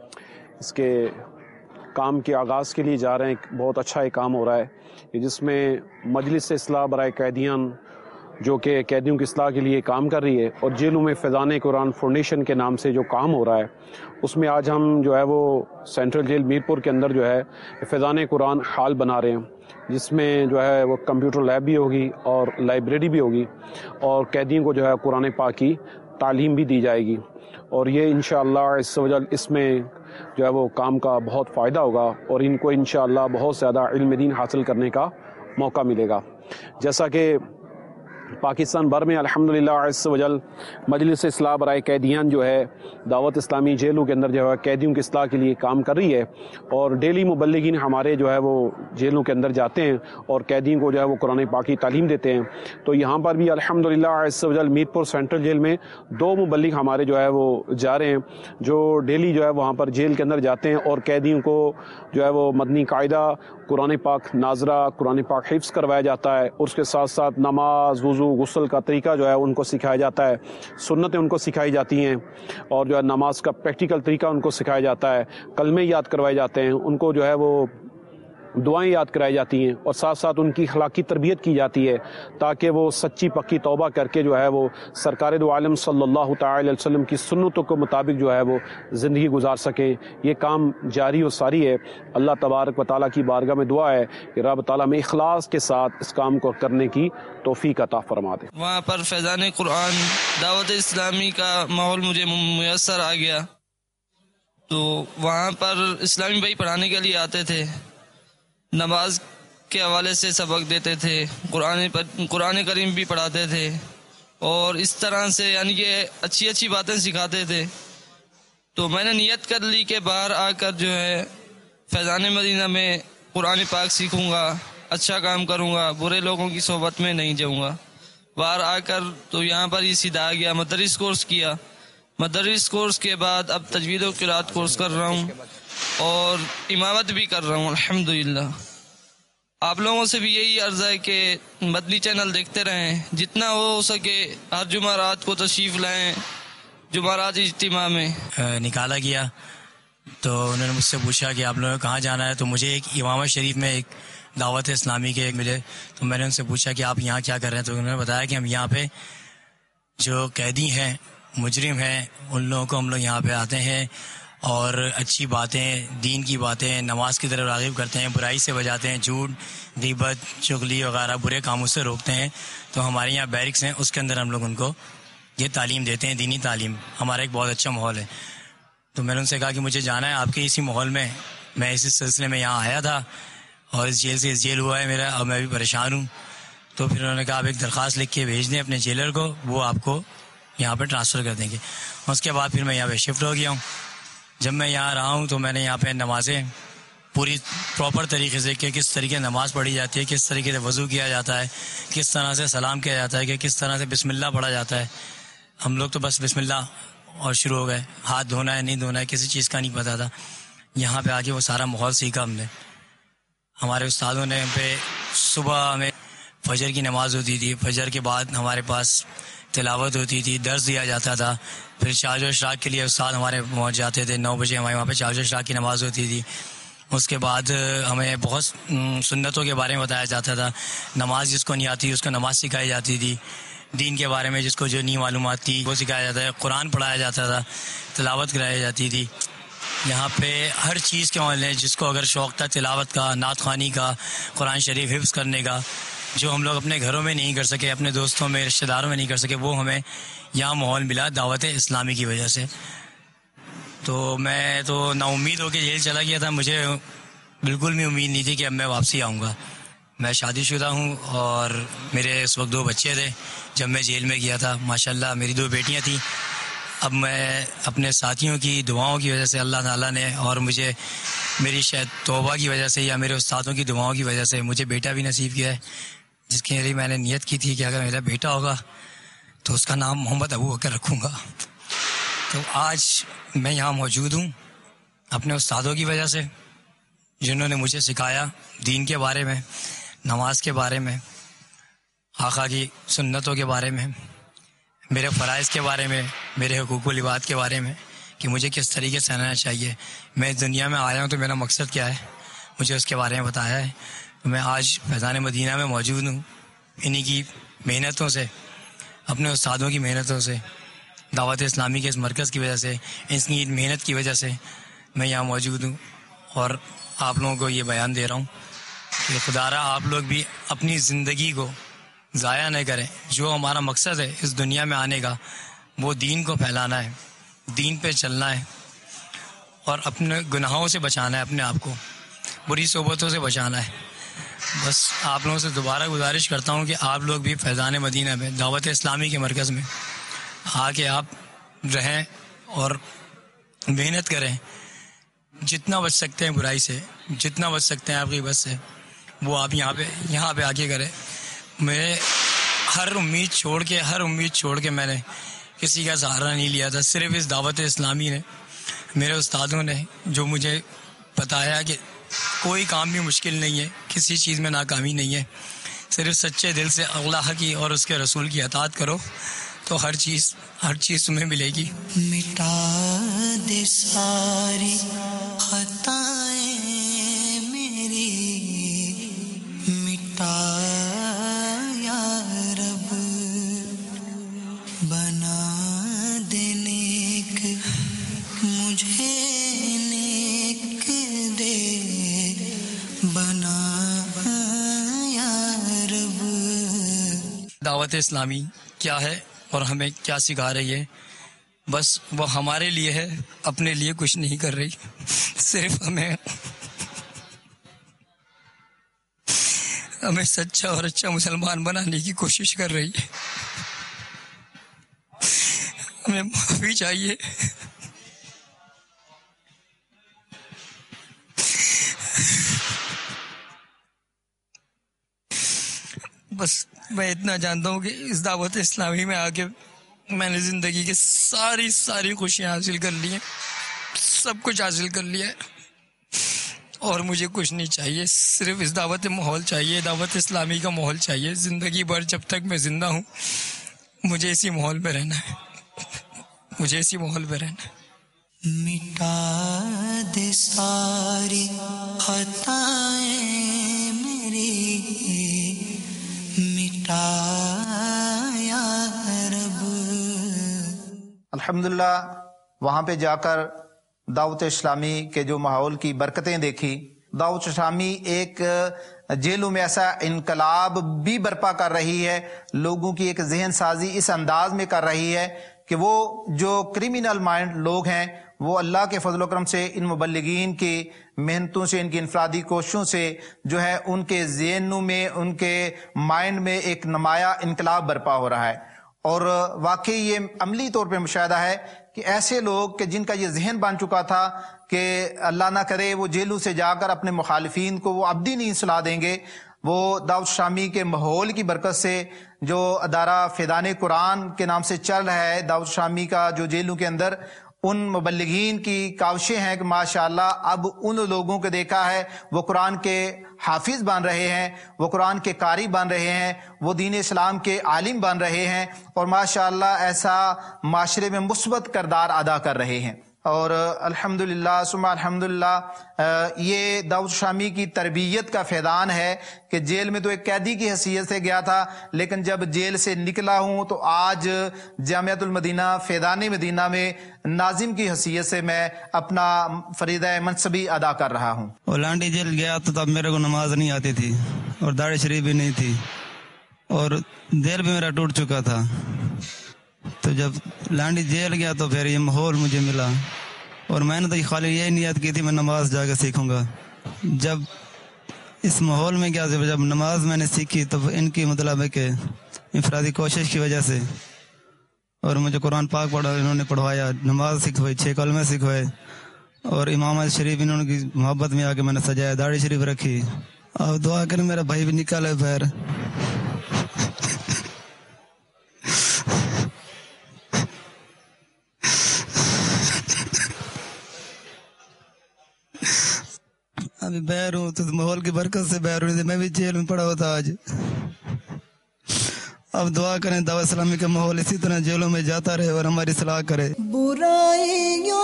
اس کے کام کے آغاز کے لیے جا رہے ہیں. بہت اچھا یہ کام ہو رہا ہے جس میں مجلس اصلاح برائے قیدیان جو کہ قیدیوں کی اصلاح کے لیے کام کر رہی ہے، اور جیلوں میں فیضان قرآن فاؤنڈیشن کے نام سے جو کام ہو رہا ہے، اس میں آج ہم جو ہے وہ سینٹرل جیل میرپور کے اندر جو ہے فیضان قرآن ہال بنا رہے ہیں، جس میں جو ہے وہ کمپیوٹر لیب بھی ہوگی اور لائبریری بھی ہوگی، اور قیدیوں کو جو ہے قرآن پاک کی تعلیم بھی دی جائے گی. اور یہ انشاءاللہ عز و جل اس میں جو ہے وہ کام کا بہت فائدہ ہوگا، اور ان کو انشاءاللہ بہت زیادہ علم دین حاصل کرنے کا موقع ملے گا. جیسا کہ پاکستان بھر میں الحمدللہ عز و جل مجلس اصلاح برائے قیدیان جو ہے دعوت اسلامی جیلوں کے اندر جو ہے قیدیوں کی اصلاح کے لیے کام کر رہی ہے، اور ڈیلی مبلغین ہمارے جو ہے وہ جیلوں کے اندر جاتے ہیں اور قیدیوں کو جو ہے وہ قرآن پاک کی تعلیم دیتے ہیں. تو یہاں پر بھی الحمدللہ عز و جل میرپور سینٹرل جیل میں دو مبلغ ہمارے جو ہے وہ جا رہے ہیں، جو ڈیلی جو ہے وہاں پر جیل کے اندر جاتے ہیں اور قیدیوں کو جو ہے وہ مدنی قاعدہ، قرآن پاک ناظرہ، قرآن پاک حفظ کروایا جاتا ہے، اور اس کے ساتھ ساتھ نماز، وضو، غسل کا طریقہ جو ہے ان کو سکھایا جاتا ہے، سنتیں ان کو سکھائی جاتی ہیں، اور جو ہے نماز کا پریکٹیکل طریقہ ان کو سکھایا جاتا ہے، کلمے یاد کروائے جاتے ہیں، ان کو جو ہے وہ دعائیں یاد کرائی جاتی ہیں، اور ساتھ ساتھ ان کی اخلاقی تربیت کی جاتی ہے تاکہ وہ سچی پکی توبہ کر کے جو ہے وہ سرکار دو عالم صلی اللہ تعالی علیہ وسلم کی سنتوں کے مطابق جو ہے وہ زندگی گزار سکیں. یہ کام جاری و ساری ہے. اللہ تبارک و تعالیٰ کی بارگاہ میں دعا ہے کہ رب تعالیٰ میں اخلاص کے ساتھ اس کام کو کرنے کی توفیق عطا فرما دے. وہاں پر فیضان قرآن دعوت اسلامی کا ماحول مجھے میسر آ گیا، تو وہاں پر اسلامی بھائی پڑھانے کے لیے آتے تھے، نماز کے حوالے سے سبق دیتے تھے، قرآن پر قرآن کریم بھی پڑھاتے تھے، اور اس طرح سے یعنی کہ اچھی اچھی باتیں سکھاتے تھے. تو میں نے نیت کر لی کہ باہر آ کر جو ہے فیضان مدینہ میں قرآن پاک سیکھوں گا، اچھا کام کروں گا، برے لوگوں کی صحبت میں نہیں جاؤں گا۔ باہر آ کر تو یہاں پر ہی سیدھا آ گیا، مدرس کورس کیا، مدرس کورس کے بعد اب تجوید و قرات کورس کر رہا ہوں اور امامت بھی کر رہا ہوں الحمدللہ۔ آپ لوگوں سے بھی یہی عرض ہے کہ مدنی چینل دیکھتے رہیں، جتنا ہو سکے ہر جمعرات کو تشریف لائیں، جمعرات اجتماع میں نکالا گیا تو انہوں نے مجھ سے پوچھا کہ آپ لوگوں کو کہاں جانا ہے، تو مجھے ایک امامہ شریف میں ایک دعوت اسلامی کے ایک ملے، تو میں نے ان سے پوچھا کہ آپ یہاں کیا کر رہے ہیں، تو انہوں نے بتایا کہ ہم یہاں پہ جو قیدی ہیں، مجرم ہیں، ان لوگوں کو ہم لوگ یہاں پہ آتے ہیں اور اچھی باتیں، دین کی باتیں، نماز کی طرف راغب کرتے ہیں، برائی سے بجاتے ہیں، جھوٹ، غیبت، چغلی وغیرہ برے کاموں سے روکتے ہیں۔ تو ہمارے یہاں بیرکس ہیں، اس کے اندر ہم لوگ ان کو یہ تعلیم دیتے ہیں، دینی تعلیم۔ ہمارا ایک بہت اچھا ماحول ہے۔ تو میں نے ان سے کہا کہ مجھے جانا ہے آپ کے اسی ماحول میں، میں اسی سلسلے میں یہاں آیا تھا اور اس جیل سے اس جیل ہوا ہے میرا، اور میں بھی پریشان ہوں۔ تو پھر انہوں نے کہا آپ ایک درخواست لکھ کے بھیج دیں اپنے جیلر کو، وہ آپ کو یہاں پہ ٹرانسفر کر دیں گے۔ اس کے بعد پھر میں یہاں پہ شفٹ ہو گیا ہوں۔ جب میں یہاں رہا ہوں تو میں نے یہاں پہ نمازیں پوری پراپر طریقے سے کہ کس طریقے سے نماز پڑھی جاتی ہے، کس طریقے سے وضو کیا جاتا ہے، کس طرح سے سلام کیا جاتا ہے، کہ کس طرح سے بسم اللہ پڑھا جاتا ہے۔ ہم لوگ تو بس بسم اللہ اور شروع ہو گئے، ہاتھ دھونا ہے نہیں دھونا ہے کسی چیز کا نہیں پتا تھا۔ یہاں پہ آ کے وہ سارا ماحول سیکھا ہم نے۔ ہمارے استادوں نے ہم پہ صبح ہمیں فجر کی نماز ہوتی تھی، فجر کے بعد ہمارے پاس تلاوت ہوتی تھی، درس دیا جاتا تھا، پھر شاج و اشراق کے لیے استاد ہمارے پہنچ جاتے تھے، نو بجے ہمارے وہاں پہ شاج و اشراق کی نماز ہوتی تھی۔ اس کے بعد ہمیں بہت سنتوں کے بارے میں بتایا جاتا تھا، نماز جس کو نہیں آتی اس کو نماز سکھائی جاتی تھی، دین کے بارے میں جس کو جو نہیں معلومات تھی وہ سکھایا جاتا ہے، قرآن پڑھایا جاتا تھا، تلاوت کرائی جاتی تھی۔ یہاں پہ ہر چیز کے معاملے جس کو اگر شوق تھا تلاوت کا، نعت خوانی کا، قرآن شریف حفظ کرنے کا، جو ہم لوگ اپنے گھروں میں نہیں کر سکے، اپنے دوستوں میں، رشتہ داروں میں نہیں کر سکے، وہ ہمیں یہاں ماحول ملا دعوت اسلامی کی وجہ سے۔ تو میں تو نا امید ہو کے جیل چلا گیا تھا، مجھے بالکل بھی امید نہیں تھی کہ اب میں واپسی آؤں گا۔ میں شادی شدہ ہوں اور میرے اس وقت دو بچے تھے جب میں جیل میں گیا تھا، ماشاءاللہ میری دو بیٹیاں تھیں۔ اب میں اپنے ساتھیوں کی دعاؤں کی وجہ سے اللہ تعالیٰ نے، اور مجھے میری شاید توبہ کی وجہ سے یا میرے استادوں کی دعاؤں کی وجہ سے مجھے بیٹا بھی نصیب کیا ہے، جس کے لیے میں نے نیت کی تھی کہ اگر میرا بیٹا ہوگا تو اس کا نام محمد ابو بکر رکھوں گا۔ تو آج میں یہاں موجود ہوں اپنے استادوں کی وجہ سے، جنہوں نے مجھے سکھایا دین کے بارے میں، نماز کے بارے میں، آقا کی سنتوں کے بارے میں، میرے فرائض کے بارے میں، میرے حقوق و لباد کے بارے میں، کہ مجھے کس طریقے سے رہنا چاہیے، میں اس دنیا میں آیا ہوں تو میرا مقصد کیا ہے، مجھے اس کے بارے میں بتایا ہے۔ میں آج فیضان مدینہ میں موجود ہوں، انہی کی محنتوں سے، اپنے استادوں کی محنتوں سے، دعوت اسلامی کے اس مرکز کی وجہ سے، اس کی محنت کی وجہ سے میں یہاں موجود ہوں اور آپ لوگوں کو یہ بیان دے رہا ہوں کہ خدا را آپ لوگ بھی اپنی زندگی کو ضائع نہ کریں۔ جو ہمارا مقصد ہے اس دنیا میں آنے کا وہ دین کو پھیلانا ہے، دین پہ چلنا ہے اور اپنے گناہوں سے بچانا ہے، اپنے آپ کو بری صحبتوں سے بچانا ہے۔ بس آپ لوگوں سے دوبارہ گزارش کرتا ہوں کہ آپ لوگ بھی فیضان مدینہ میں دعوت اسلامی کے مرکز میں آ کے آپ رہیں اور محنت کریں، جتنا بچ سکتے ہیں برائی سے، جتنا بچ سکتے ہیں آپ کی بس سے، وہ آپ یہاں پہ یہاں پہ آ کے کریں۔ میں ہر امید چھوڑ کے ہر امید چھوڑ کے میں نے کسی کا سہارا نہیں لیا تھا، صرف اس دعوت اسلامی نے، میرے استادوں نے جو مجھے بتایا کہ کوئی کام بھی مشکل نہیں ہے، کسی چیز میں ناکامی نہیں ہے، صرف سچے دل سے اللہ کی اور اس کے رسول کی اطاعت کرو تو ہر چیز ہر چیز تمہیں ملے گی۔ مٹا دے ساری خطائیں میری، مٹا یا رب، بنا دے نیک مجھے، نیک دے بنا یا رب۔ دعوت اسلامی کیا ہے اور ہمیں کیا سکھا رہی ہے؟ بس وہ ہمارے لیے ہے، اپنے لیے کچھ نہیں کر رہی، صرف ہمیں ہمیں سچا اور اچھا مسلمان بنانے کی کوشش کر رہی ہے۔ ہمیں معافی چاہیے، بس میں اتنا جانتا ہوں کہ اس دعوت اسلامی میں آ کے میں نے زندگی کی ساری ساری خوشیاں حاصل کر لی ہیں، سب کچھ حاصل کر لیا ہے، اور مجھے کچھ نہیں چاہیے، صرف اس دعوت ماحول چاہیے، دعوت اسلامی کا ماحول چاہیے. زندگی بھر جب تک میں زندہ ہوں مجھے اسی ماحول میں رہنا ہے، مجھے اسی ماحول میں رہنا ہے. مٹا دے ساری خطائیں میری، مٹا یا رب. الحمدللہ وہاں پہ جا کر دعوت اسلامی کے جو ماحول کی برکتیں دیکھی. دعوت اسلامی ایک جیلوں میں ایسا انقلاب بھی برپا کر رہی ہے، لوگوں کی ایک ذہن سازی اس انداز میں کر رہی ہے کہ وہ جو کریمنل مائنڈ لوگ ہیں وہ اللہ کے فضل و کرم سے ان مبلغین کی محنتوں سے، ان کی انفرادی کوششوں سے جو ہے ان کے ذہنوں میں، ان کے مائنڈ میں ایک نمایاں انقلاب برپا ہو رہا ہے. اور واقعی یہ عملی طور پہ مشاہدہ ہے کہ ایسے لوگ کہ جن کا یہ ذہن بن چکا تھا کہ اللہ نہ کرے وہ جیلوں سے جا کر اپنے مخالفین کو وہ ابدی نہیں سلا دیں گے، وہ دعوت شامی کے ماحول کی برکت سے جو ادارہ فیضان قرآن کے نام سے چل رہا ہے دعوت شامی کا، جو جیلوں کے اندر ان مبلغین کی کاوشیں ہیں کہ ماشاءاللہ اب ان لوگوں کو دیکھا ہے وہ قرآن کے حافظ بن رہے ہیں، وہ قرآن کے قاری بن رہے ہیں، وہ دین اسلام کے عالم بن رہے ہیں، اور ماشاءاللہ ایسا معاشرے میں مثبت کردار ادا کر رہے ہیں. اور الحمدللہ ثم الحمدللہ یہ دعوت شامی کی تربیت کا فیضان ہے کہ جیل میں تو ایک قیدی کی حیثیت سے گیا تھا، لیکن جب جیل سے نکلا ہوں تو آج جامعۃ المدینہ فیضان مدینہ میں ناظم کی حیثیت سے میں اپنا فریضہ منصبی ادا کر رہا ہوں. لانڈی جیل گیا تو تب میرے کو نماز نہیں آتی تھی اور داڑھی شریف بھی نہیں تھی اور دل بھی میرا ٹوٹ چکا تھا. تو جب لانڈی جیل گیا تو پھر یہ ماحول مجھے ملا اور میں نے تو خالی یہی نیت کی تھی میں نماز جا کے سیکھوں گا. جب اس ماحول میں گیا جب نماز میں نے سیکھی تو ان کی مطلب ہے کہ انفرادی کوشش کی وجہ سے اور مجھے قرآن پاک پڑھا، انہوں نے پڑھوایا، نماز سکھوائی، چھ کلمے سکھوائے اور امامت شریف انہوں کی محبت میں آ کے میں نے سجایا، داڑھی شریف رکھی. اب دعا کریں میرا بھائی بھی نکالے پھر. ابھی بہر ہوں تو ماحول کی برکت سے بہر ہوں، میں بھی جیل میں پڑا ہوتا آج. اب دعا کریں دعوت اسلامی کا ماحول اسی طرح جیلوں میں جاتا رہے اور ہماری اصلاح کرے. برائیوں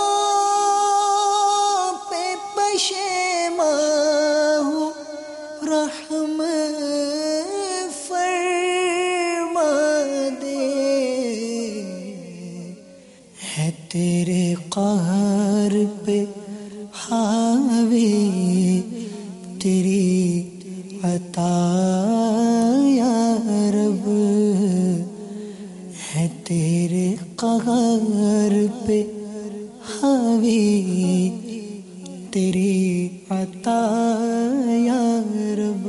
پہ پشیماں ہوں، رحم فرما دے، ہے تیرے قہر پہ حاوی تیری عطا یا رب، ہے تیرے قہر پہ حاوی تیری عطا یا رب.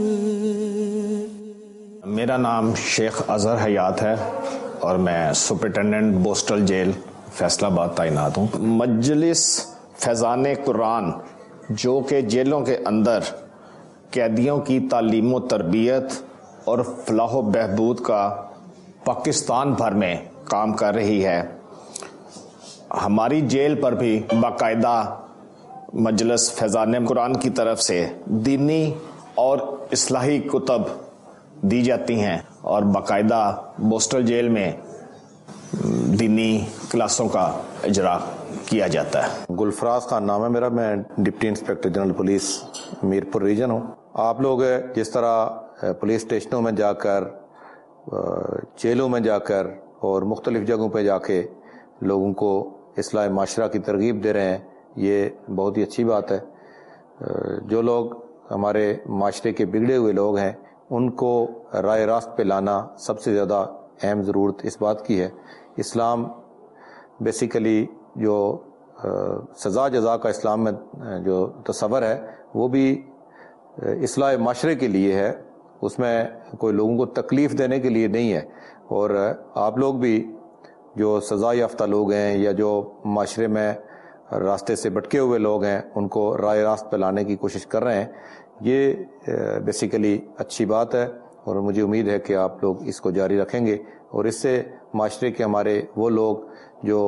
میرا نام شیخ اظہر حیات ہے اور میں سپرنٹینڈنٹ بوسٹل جیل فیصل آباد تعینات ہوں. مجلس فیضان قرآن جو کہ جیلوں کے اندر قیدیوں کی تعلیم و تربیت اور فلاح و بہبود کا پاکستان بھر میں کام کر رہی ہے، ہماری جیل پر بھی باقاعدہ مجلس فیضان قرآن کی طرف سے دینی اور اصلاحی کتب دی جاتی ہیں اور باقاعدہ بوسٹل جیل میں دینی کلاسوں کا اجرا کیا جاتا ہے. گلفراز خان نام ہے میرا، میں deputy inspector general police Mirpur region ہوں. آپ لوگ جس طرح پولیس اسٹیشنوں میں جا کر، جیلوں میں جا کر اور مختلف جگہوں پہ جا کے لوگوں کو اصلاح معاشرہ کی ترغیب دے رہے ہیں، یہ بہت ہی اچھی بات ہے. جو لوگ ہمارے معاشرے کے بگڑے ہوئے لوگ ہیں ان کو رائے راست پہ لانا سب سے زیادہ اہم ضرورت اس بات کی ہے. اسلام بیسیکلی جو سزا جزا کا اسلام میں جو تصور ہے وہ بھی اصلاح معاشرے کے لیے ہے، اس میں کوئی لوگوں کو تکلیف دینے کے لیے نہیں ہے. اور آپ لوگ بھی جو سزا یافتہ لوگ ہیں یا جو معاشرے میں راستے سے بھٹکے ہوئے لوگ ہیں ان کو رائے راست پہ لانے کی کوشش کر رہے ہیں، یہ بیسیکلی اچھی بات ہے. اور مجھے امید ہے کہ آپ لوگ اس کو جاری رکھیں گے، اور اس سے معاشرے کے ہمارے وہ لوگ جو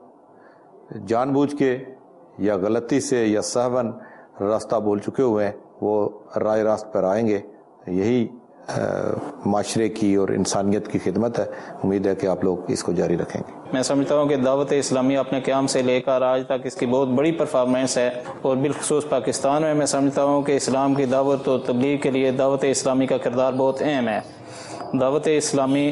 جان بوجھ کے یا غلطی سے یا سہون راستہ بول چکے ہوئے ہیں وہ رائے راست پر آئیں گے. یہی معاشرے کی اور انسانیت کی خدمت ہے. امید ہے کہ آپ لوگ اس کو جاری رکھیں گے. میں سمجھتا ہوں کہ دعوت اسلامی اپنے قیام سے لے کر آج تک اس کی بہت بڑی پرفارمنس ہے، اور بالخصوص پاکستان میں میں سمجھتا ہوں کہ اسلام کی دعوت و تبلیغ کے لیے دعوت اسلامی کا کردار بہت اہم ہے. دعوت اسلامی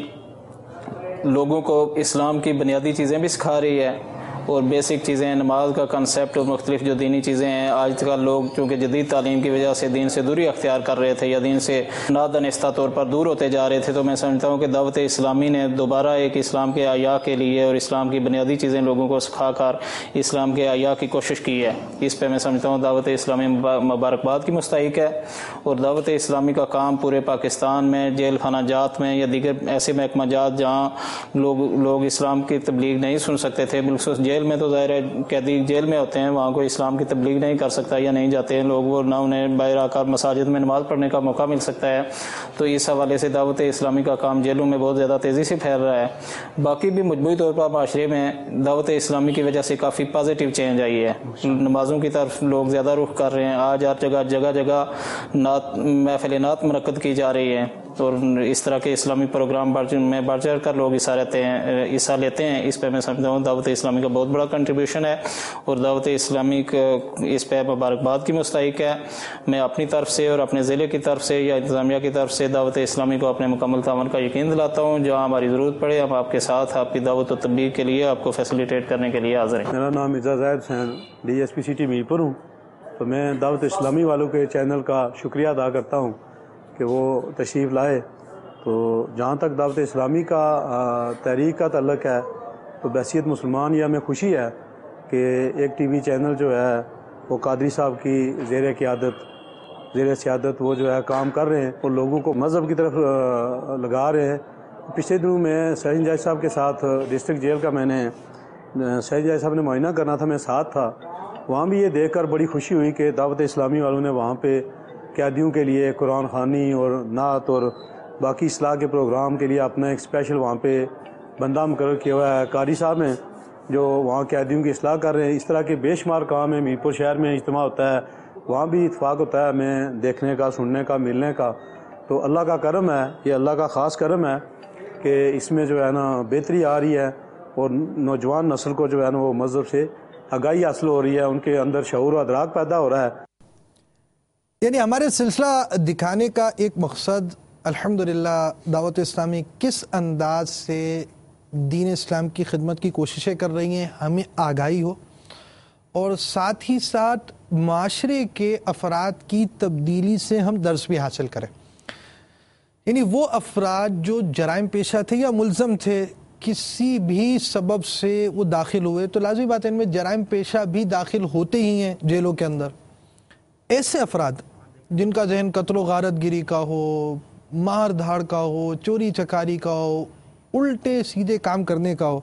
لوگوں کو اسلام کی بنیادی چیزیں بھی سکھا رہی ہے، اور بیسک چیزیں، نماز کا کنسیپٹ اور مختلف جو دینی چیزیں ہیں. آج کل لوگ چونکہ جدید تعلیم کی وجہ سے دین سے دوری اختیار کر رہے تھے یا دین سے نادانستہ طور پر دور ہوتے جا رہے تھے، تو میں سمجھتا ہوں کہ دعوت اسلامی نے دوبارہ ایک اسلام کے احیاء کے لیے اور اسلام کی بنیادی چیزیں لوگوں کو سکھا کر اسلام کے احیاء کی کوشش کی ہے. اس پہ میں سمجھتا ہوں دعوت اسلامی مبارکباد کی مستحق ہے. اور دعوت اسلامی کا کام پورے پاکستان میں جیل خانہ جات میں یا دیگر ایسے محکمہ جات جہاں لوگ لوگ اسلام کی تبلیغ نہیں سن سکتے تھے، بالخصوص جیل میں تو ظاہر ہے قیدی جیل میں ہوتے ہیں، وہاں کوئی اسلام کی تبلیغ نہیں کر سکتا یا نہیں جاتے ہیں لوگ، وہ نہ انہیں باہر آ کر مساجد میں نماز پڑھنے کا موقع مل سکتا ہے. تو اس حوالے سے دعوت اسلامی کا کام جیلوں میں بہت زیادہ تیزی سے پھیل رہا ہے. باقی بھی مجموعی طور پر معاشرے میں دعوت اسلامی کی وجہ سے کافی پازیٹیو چینج آئی ہے. نمازوں کی طرف لوگ زیادہ رخ کر رہے ہیں. آج ہر جگہ جگہ جگہ نعت محفل نعت منعقد کی جا رہی ہے، اور اس طرح کے اسلامی پروگرام میں بڑھ چڑھ کر لوگ حصہ لیتے ہیں حصہ لیتے ہیں اس پہ میں سمجھتا ہوں دعوت اسلامی کا بہت بڑا کنٹریبیوشن ہے، اور دعوت اسلامی اس پہ مبارکباد کی مستحق ہے. میں اپنی طرف سے اور اپنے ضلع کی طرف سے یا انتظامیہ کی طرف سے دعوت اسلامی کو اپنے مکمل تعاون کا یقین دلاتا ہوں. جہاں ہماری ضرورت پڑے ہم آپ کے ساتھ آپ کی دعوت و تبلیغ کے لیے آپ کو فیسیلیٹیٹ کرنے کے لیے حاضر ہیں. میرا نام Mirza Zahid Hussain, D S P city Mirpur ہوں. تو میں دعوت اسلامی والوں کے چینل کا شکریہ ادا کرتا ہوں کہ وہ تشریف لائے. تو جہاں تک دعوت اسلامی کا تحریک کا تعلق ہے تو بحیثیت مسلمان یہ ہمیں خوشی ہے کہ ایک ٹی وی چینل جو ہے وہ قادری صاحب کی زیر قیادت زیر سیادت وہ جو ہے کام کر رہے ہیں اور لوگوں کو مذہب کی طرف لگا رہے ہیں. پچھلے دنوں میں سیشن جج صاحب کے ساتھ ڈسٹرکٹ جیل کا میں نے سیشن جج صاحب نے معائنہ کرنا تھا، میں ساتھ تھا. وہاں بھی یہ دیکھ کر بڑی خوشی ہوئی کہ دعوت اسلامی والوں نے وہاں پہ قیدیوں کے لیے قرآن خوانی اور نعت اور باقی اصلاح کے پروگرام کے لیے اپنا ایک اسپیشل وہاں پہ بندہ مقرر کیا ہوا ہے. قاری صاحب ہیں جو وہاں قیدیوں کی اصلاح کر رہے ہیں. اس طرح کے بے شمار کام ہیں. میرپور شہر میں اجتماع ہوتا ہے، وہاں بھی اتفاق ہوتا ہے ہمیں دیکھنے کا، سننے کا، ملنے کا. تو اللہ کا کرم ہے، یہ اللہ کا خاص کرم ہے کہ اس میں جو ہے نا بہتری آ رہی ہے، اور نوجوان نسل کو جو ہے نا وہ مذہب سے آگاہی حاصل ہو رہی ہے، ان کے اندر شعور و ادراک پیدا ہو رہا ہے. یعنی ہمارے سلسلہ دکھانے کا ایک مقصد الحمدللہ دعوت اسلامی کس انداز سے دین اسلام کی خدمت کی کوششیں کر رہی ہیں ہمیں آگاہی ہو، اور ساتھ ہی ساتھ معاشرے کے افراد کی تبدیلی سے ہم درس بھی حاصل کریں. یعنی وہ افراد جو جرائم پیشہ تھے یا ملزم تھے، کسی بھی سبب سے وہ داخل ہوئے، تو لازمی بات ہے ان میں جرائم پیشہ بھی داخل ہوتے ہی ہیں جیلوں کے اندر. ایسے افراد جن کا ذہن قتل و غارت گیری کا ہو، مار دھاڑ کا ہو، چوری چکاری کا ہو، الٹے سیدھے کام کرنے کا ہو،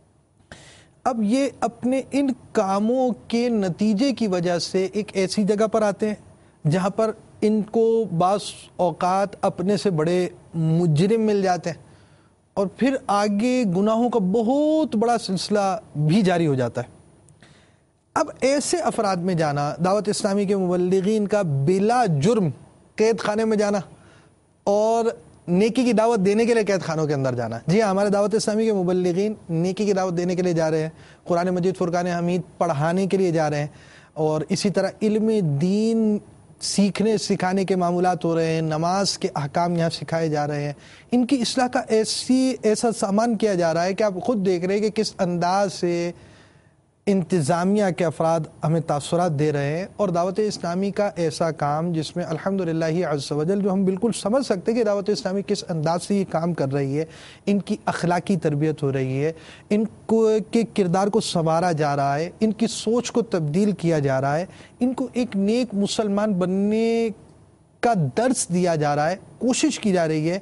اب یہ اپنے ان کاموں کے نتیجے کی وجہ سے ایک ایسی جگہ پر آتے ہیں جہاں پر ان کو بعض اوقات اپنے سے بڑے مجرم مل جاتے ہیں، اور پھر آگے گناہوں کا بہت بڑا سلسلہ بھی جاری ہو جاتا ہے. اب ایسے افراد میں جانا، دعوت اسلامی کے مبلغین کا بلا جرم قید خانے میں جانا اور نیکی کی دعوت دینے کے لیے قید خانوں کے اندر جانا. جی ہاں، ہمارے دعوت اسلامی کے مبلغین نیکی کی دعوت دینے کے لیے جا رہے ہیں، قرآن مجید فرقان حمید پڑھانے کے لیے جا رہے ہیں، اور اسی طرح علم دین سیکھنے سکھانے کے معمولات ہو رہے ہیں، نماز کے احکام یہاں سکھائے جا رہے ہیں. ان کی اصلاح کا ایسی ایسا سامان کیا جا رہا ہے کہ آپ خود دیکھ رہے ہیں کہ کس انداز سے انتظامیہ کے افراد ہمیں تاثرات دے رہے ہیں. اور دعوت اسلامی کا ایسا کام جس میں الحمدللہ عز و جل جو ہم بالکل سمجھ سکتے کہ دعوت اسلامی کس انداز سے یہ کام کر رہی ہے، ان کی اخلاقی تربیت ہو رہی ہے، ان کو کے کردار کو سنوارا جا رہا ہے، ان کی سوچ کو تبدیل کیا جا رہا ہے، ان کو ایک نیک مسلمان بننے کا درس دیا جا رہا ہے. کوشش کی جا رہی ہے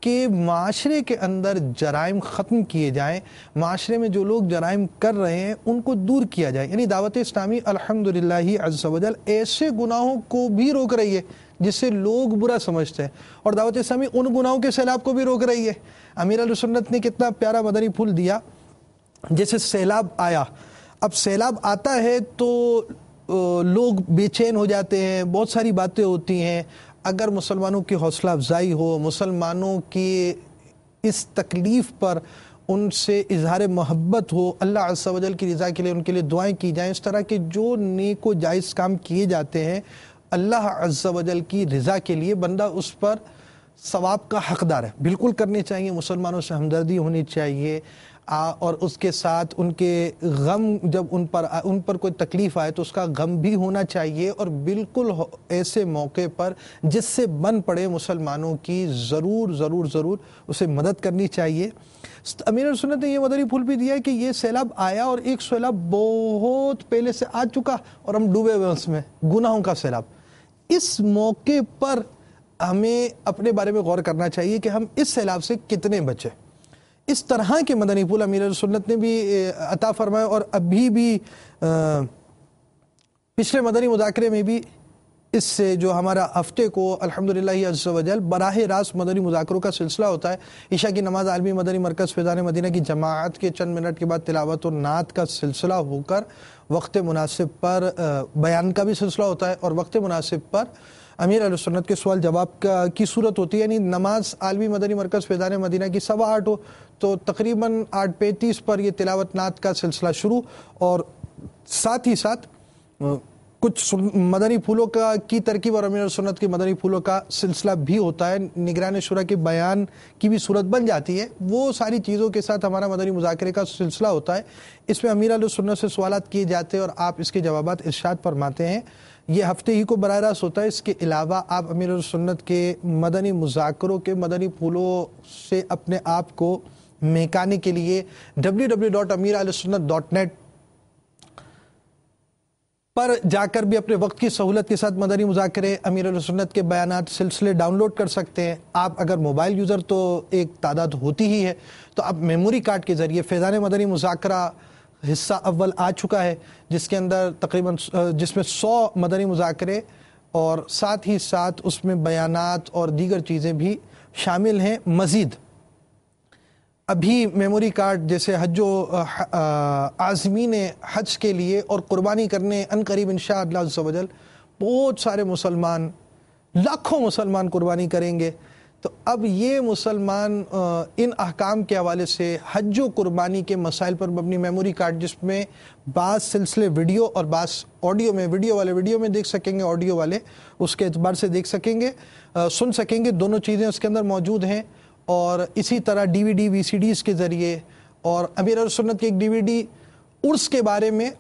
کہ معاشرے کے اندر جرائم ختم کیے جائیں، معاشرے میں جو لوگ جرائم کر رہے ہیں ان کو دور کیا جائے. یعنی دعوت اسلامی الحمدللہ عز و جل ایسے گناہوں کو بھی روک رہی ہے جس سے لوگ برا سمجھتے ہیں، اور دعوت اسلامی ان گناہوں کے سیلاب کو بھی روک رہی ہے. امیر علیہ سنت نے کتنا پیارا مدنی پھول دیا. جیسے سیلاب آیا، اب سیلاب آتا ہے تو لوگ بے چین ہو جاتے ہیں، بہت ساری باتیں ہوتی ہیں. اگر مسلمانوں کی حوصلہ افزائی ہو، مسلمانوں کی اس تکلیف پر ان سے اظہار محبت ہو، اللہ عز و جل کی رضا کے لیے ان کے لیے دعائیں کی جائیں، اس طرح کے جو نیک و جائز کام کیے جاتے ہیں اللہ عز و جل کی رضا کے لیے، بندہ اس پر ثواب کا حقدار ہے. بالکل کرنے چاہیے، مسلمانوں سے ہمدردی ہونی چاہیے، اور اس کے ساتھ ان کے غم، جب ان پر ان پر کوئی تکلیف آئے تو اس کا غم بھی ہونا چاہیے، اور بالکل ایسے موقع پر جس سے بن پڑے مسلمانوں کی ضرور ضرور ضرور اسے مدد کرنی چاہیے. امیر سنت نے یہ مدنی پھول بھی دیا ہے کہ یہ سیلاب آیا اور ایک سیلاب بہت پہلے سے آ چکا اور ہم ڈوبے ہوئے اس میں، گناہوں کا سیلاب. اس موقع پر ہمیں اپنے بارے میں غور کرنا چاہیے کہ ہم اس سیلاب سے کتنے بچے. اس طرح کے مدنی پھول امیر سنت نے بھی عطا فرمائے، اور ابھی بھی پچھلے مدنی مذاکرے میں بھی اس سے جو ہمارا ہفتے کو الحمدللہ عز و جل براہ راست مدنی مذاکروں کا سلسلہ ہوتا ہے. عشاء کی نماز عالمی مدنی مرکز فیضان مدینہ کی جماعت کے چند منٹ کے بعد تلاوت و نعت کا سلسلہ ہو کر وقت مناسب پر بیان کا بھی سلسلہ ہوتا ہے، اور وقت مناسب پر امیر علیہ سنت کے سوال جواب کا کی صورت ہوتی ہے. یعنی نماز عالمی مدنی مرکز فیضان مدینہ کی سوا آٹھ ہو تو تقریباً آٹھ پینتیس پر یہ تلاوت نعت کا سلسلہ شروع، اور ساتھ ہی ساتھ کچھ مدنی پھولوں کا کی ترکیب اور امیر سنت کے مدنی پھولوں کا سلسلہ بھی ہوتا ہے. نگران شورا کے بیان کی بھی صورت بن جاتی ہے. وہ ساری چیزوں کے ساتھ ہمارا مدنی مذاکرے کا سلسلہ ہوتا ہے. اس میں امیر علیہ سنت سے سوالات کیے جاتے ہیں اور آپ اس کے جوابات ارشاد فرماتے ہیں. یہ ہفتے ہی کو براہ راست ہوتا ہے. اس کے علاوہ آپ امیر علیہ سنت کے مدنی مذاکروں کے مدنی پھولوں سے اپنے آپ کو مہکانے کے لیے ڈبلیو ڈبلیو ڈاٹ امیر علیہ سنت ڈاٹ نیٹ پر جا کر بھی اپنے وقت کی سہولت کے ساتھ مدنی مذاکرے، امیر علیہ سنت کے بیانات، سلسلے ڈاؤن لوڈ کر سکتے ہیں. آپ اگر موبائل یوزر تو ایک تعداد ہوتی ہی ہے، تو آپ میموری کارڈ کے ذریعے فیضان مدنی مذاکرہ حصہ اول آ چکا ہے، جس کے اندر تقریباً جس میں سو مدنی مذاکرے اور ساتھ ہی ساتھ اس میں بیانات اور دیگر چیزیں بھی شامل ہیں. مزید ابھی میموری کارڈ جیسے حج و عازمین حج کے لیے اور قربانی کرنے ان قریب انشاءاللہ عز و جل بہت سارے مسلمان، لاکھوں مسلمان قربانی کریں گے. تو اب یہ مسلمان ان احکام کے حوالے سے حج و قربانی کے مسائل پر مبنی میموری کارڈ، جس میں بعض سلسلے ویڈیو اور بعض آڈیو میں، ویڈیو والے ویڈیو میں دیکھ سکیں گے، آڈیو والے اس کے اعتبار سے دیکھ سکیں گے، سن سکیں گے. دونوں چیزیں اس کے اندر موجود ہیں. اور اسی طرح D V D V C Ds کے ذریعے، اور امیر علیہ سنت کی ایک ڈی وی ڈی عرس کے بارے میں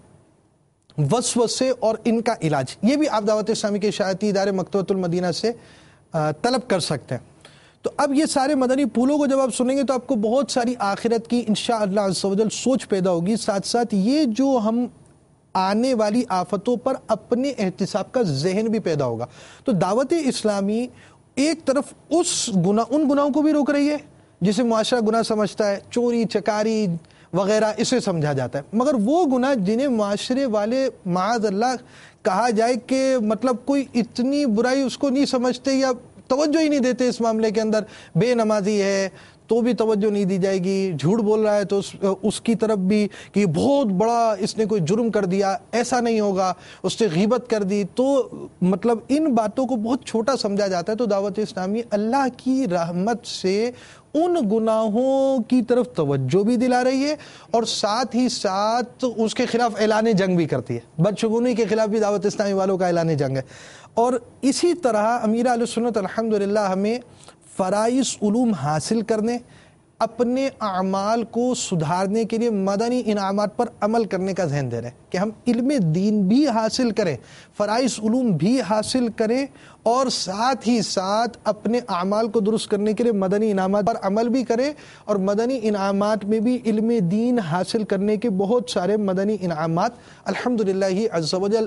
وسوسے اور ان کا علاج، یہ بھی آپ دعوت اسلامی کے اشاعتی ادارے مکتبۃ المدینہ سے طلب کر سکتے ہیں. تو اب یہ سارے مدنی پھولوں کو جب آپ سنیں گے تو آپ کو بہت ساری آخرت کی انشاءاللہ عز و جل سوچ پیدا ہوگی. ساتھ ساتھ یہ جو ہم آنے والی آفتوں پر اپنے احتساب کا ذہن بھی پیدا ہوگا. تو دعوت اسلامی ایک طرف اس گناہ ان گناہوں کو بھی روک رہی ہے جسے معاشرہ گناہ سمجھتا ہے، چوری چکاری وغیرہ اسے سمجھا جاتا ہے، مگر وہ گناہ جنہیں معاشرے والے معاذ اللہ کہا جائے کہ مطلب کوئی اتنی برائی اس کو نہیں سمجھتے یا توجہ ہی نہیں دیتے اس معاملے کے اندر. بے نمازی ہے تو بھی توجہ نہیں دی جائے گی، جھوٹ بول رہا ہے تو اس, اس کی طرف بھی کہ بہت بڑا اس نے کوئی جرم کر دیا، ایسا نہیں ہوگا، اس نے غیبت کر دی، تو مطلب ان باتوں کو بہت چھوٹا سمجھا جاتا ہے. تو دعوت اسلامی اللہ کی رحمت سے ان گناہوں کی طرف توجہ بھی دلا رہی ہے اور ساتھ ہی ساتھ اس کے خلاف اعلان جنگ بھی کرتی ہے. بدشگونی کے خلاف بھی دعوت اسلامی والوں کا اعلان جنگ ہے. اور اسی طرح امیر اہل سنت الحمدللہ ہمیں فرائض علوم حاصل کرنے، اپنے اعمال کو سدھارنے کے لیے مدنی انعامات پر عمل کرنے کا ذہن دے رہے ہیں کہ ہم علم دین بھی حاصل کریں، فرائض علوم بھی حاصل کریں، اور ساتھ ہی ساتھ اپنے اعمال کو درست کرنے کے لیے مدنی انعامات پر عمل بھی کریں. اور مدنی انعامات میں بھی علم دین حاصل کرنے کے بہت سارے مدنی انعامات الحمدللہ عز و جل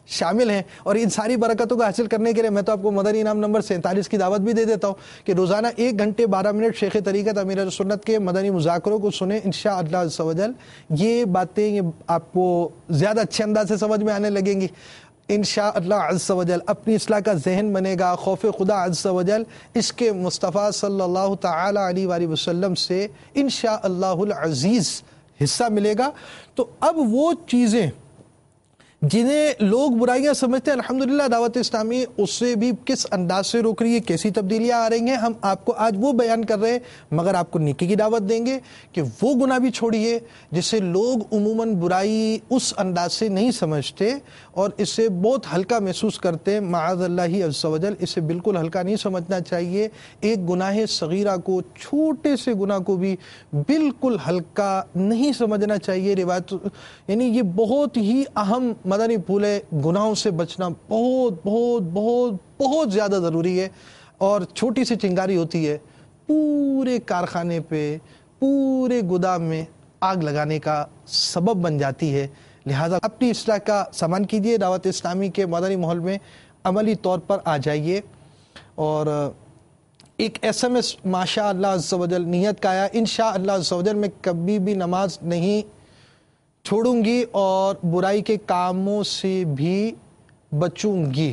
شامل ہیں، اور ان ساری برکتوں کو حاصل کرنے کے لیے میں تو آپ کو مدنی انعام نمبر سینتالیس کی دعوت بھی دے دیتا ہوں کہ روزانہ ایک گھنٹے بارہ منٹ شیخ طریقت امیر سنت کے مدنی مذاکروں کو سنیں، انشاءاللہ عز و جل یہ باتیں یہ آپ کو زیادہ اچھے انداز سے سمجھ میں آنے لگیں گی انشاءاللہ عز و جل۔ اپنی اصلاح کا ذہن بنے گا، خوف خدا عز و جل عشق مصطفیٰ صلی اللہ تعالی علیہ وآلہ وسلم سے انشاءاللہ العزیز حصہ ملے گا۔ تو اب وہ چیزیں جنہیں لوگ برائیاں سمجھتے ہیں، الحمدللہ دعوت اسلامی اس سے بھی کس انداز سے روک رہی ہے، کیسی تبدیلیاں آ رہی ہیں، ہم آپ کو آج وہ بیان کر رہے ہیں، مگر آپ کو نیکی کی دعوت دیں گے کہ وہ گناہ بھی چھوڑیے جس سے لوگ عموماً برائی اس انداز سے نہیں سمجھتے اور اس سے بہت ہلکا محسوس کرتے ہیں۔ معاذ اللہ عز و جل اسے بالکل ہلکا نہیں سمجھنا چاہیے۔ ایک گناہ صغیرہ کو، چھوٹے سے گناہ کو بھی بالکل ہلکا نہیں سمجھنا چاہیے۔ روایت یعنی یہ بہت ہی اہم مدنی پھول ہے، گناہوں سے بچنا بہت بہت بہت بہت زیادہ ضروری ہے، اور چھوٹی سی چنگاری ہوتی ہے پورے کارخانے پہ، پورے گودام میں آگ لگانے کا سبب بن جاتی ہے۔ لہٰذا اپنی اصلاح کا سامان کیجیے، دعوت اسلامی کے مدنی ماحول میں عملی طور پر آ جائیے، اور ایک ایس ایم ایس ماشاء اللہ عز و جل نیت کا آیا، انشاءاللہ عز و جل میں کبھی بھی نماز نہیں چھوڑوں گی اور برائی کے کاموں سے بھی بچوں گی۔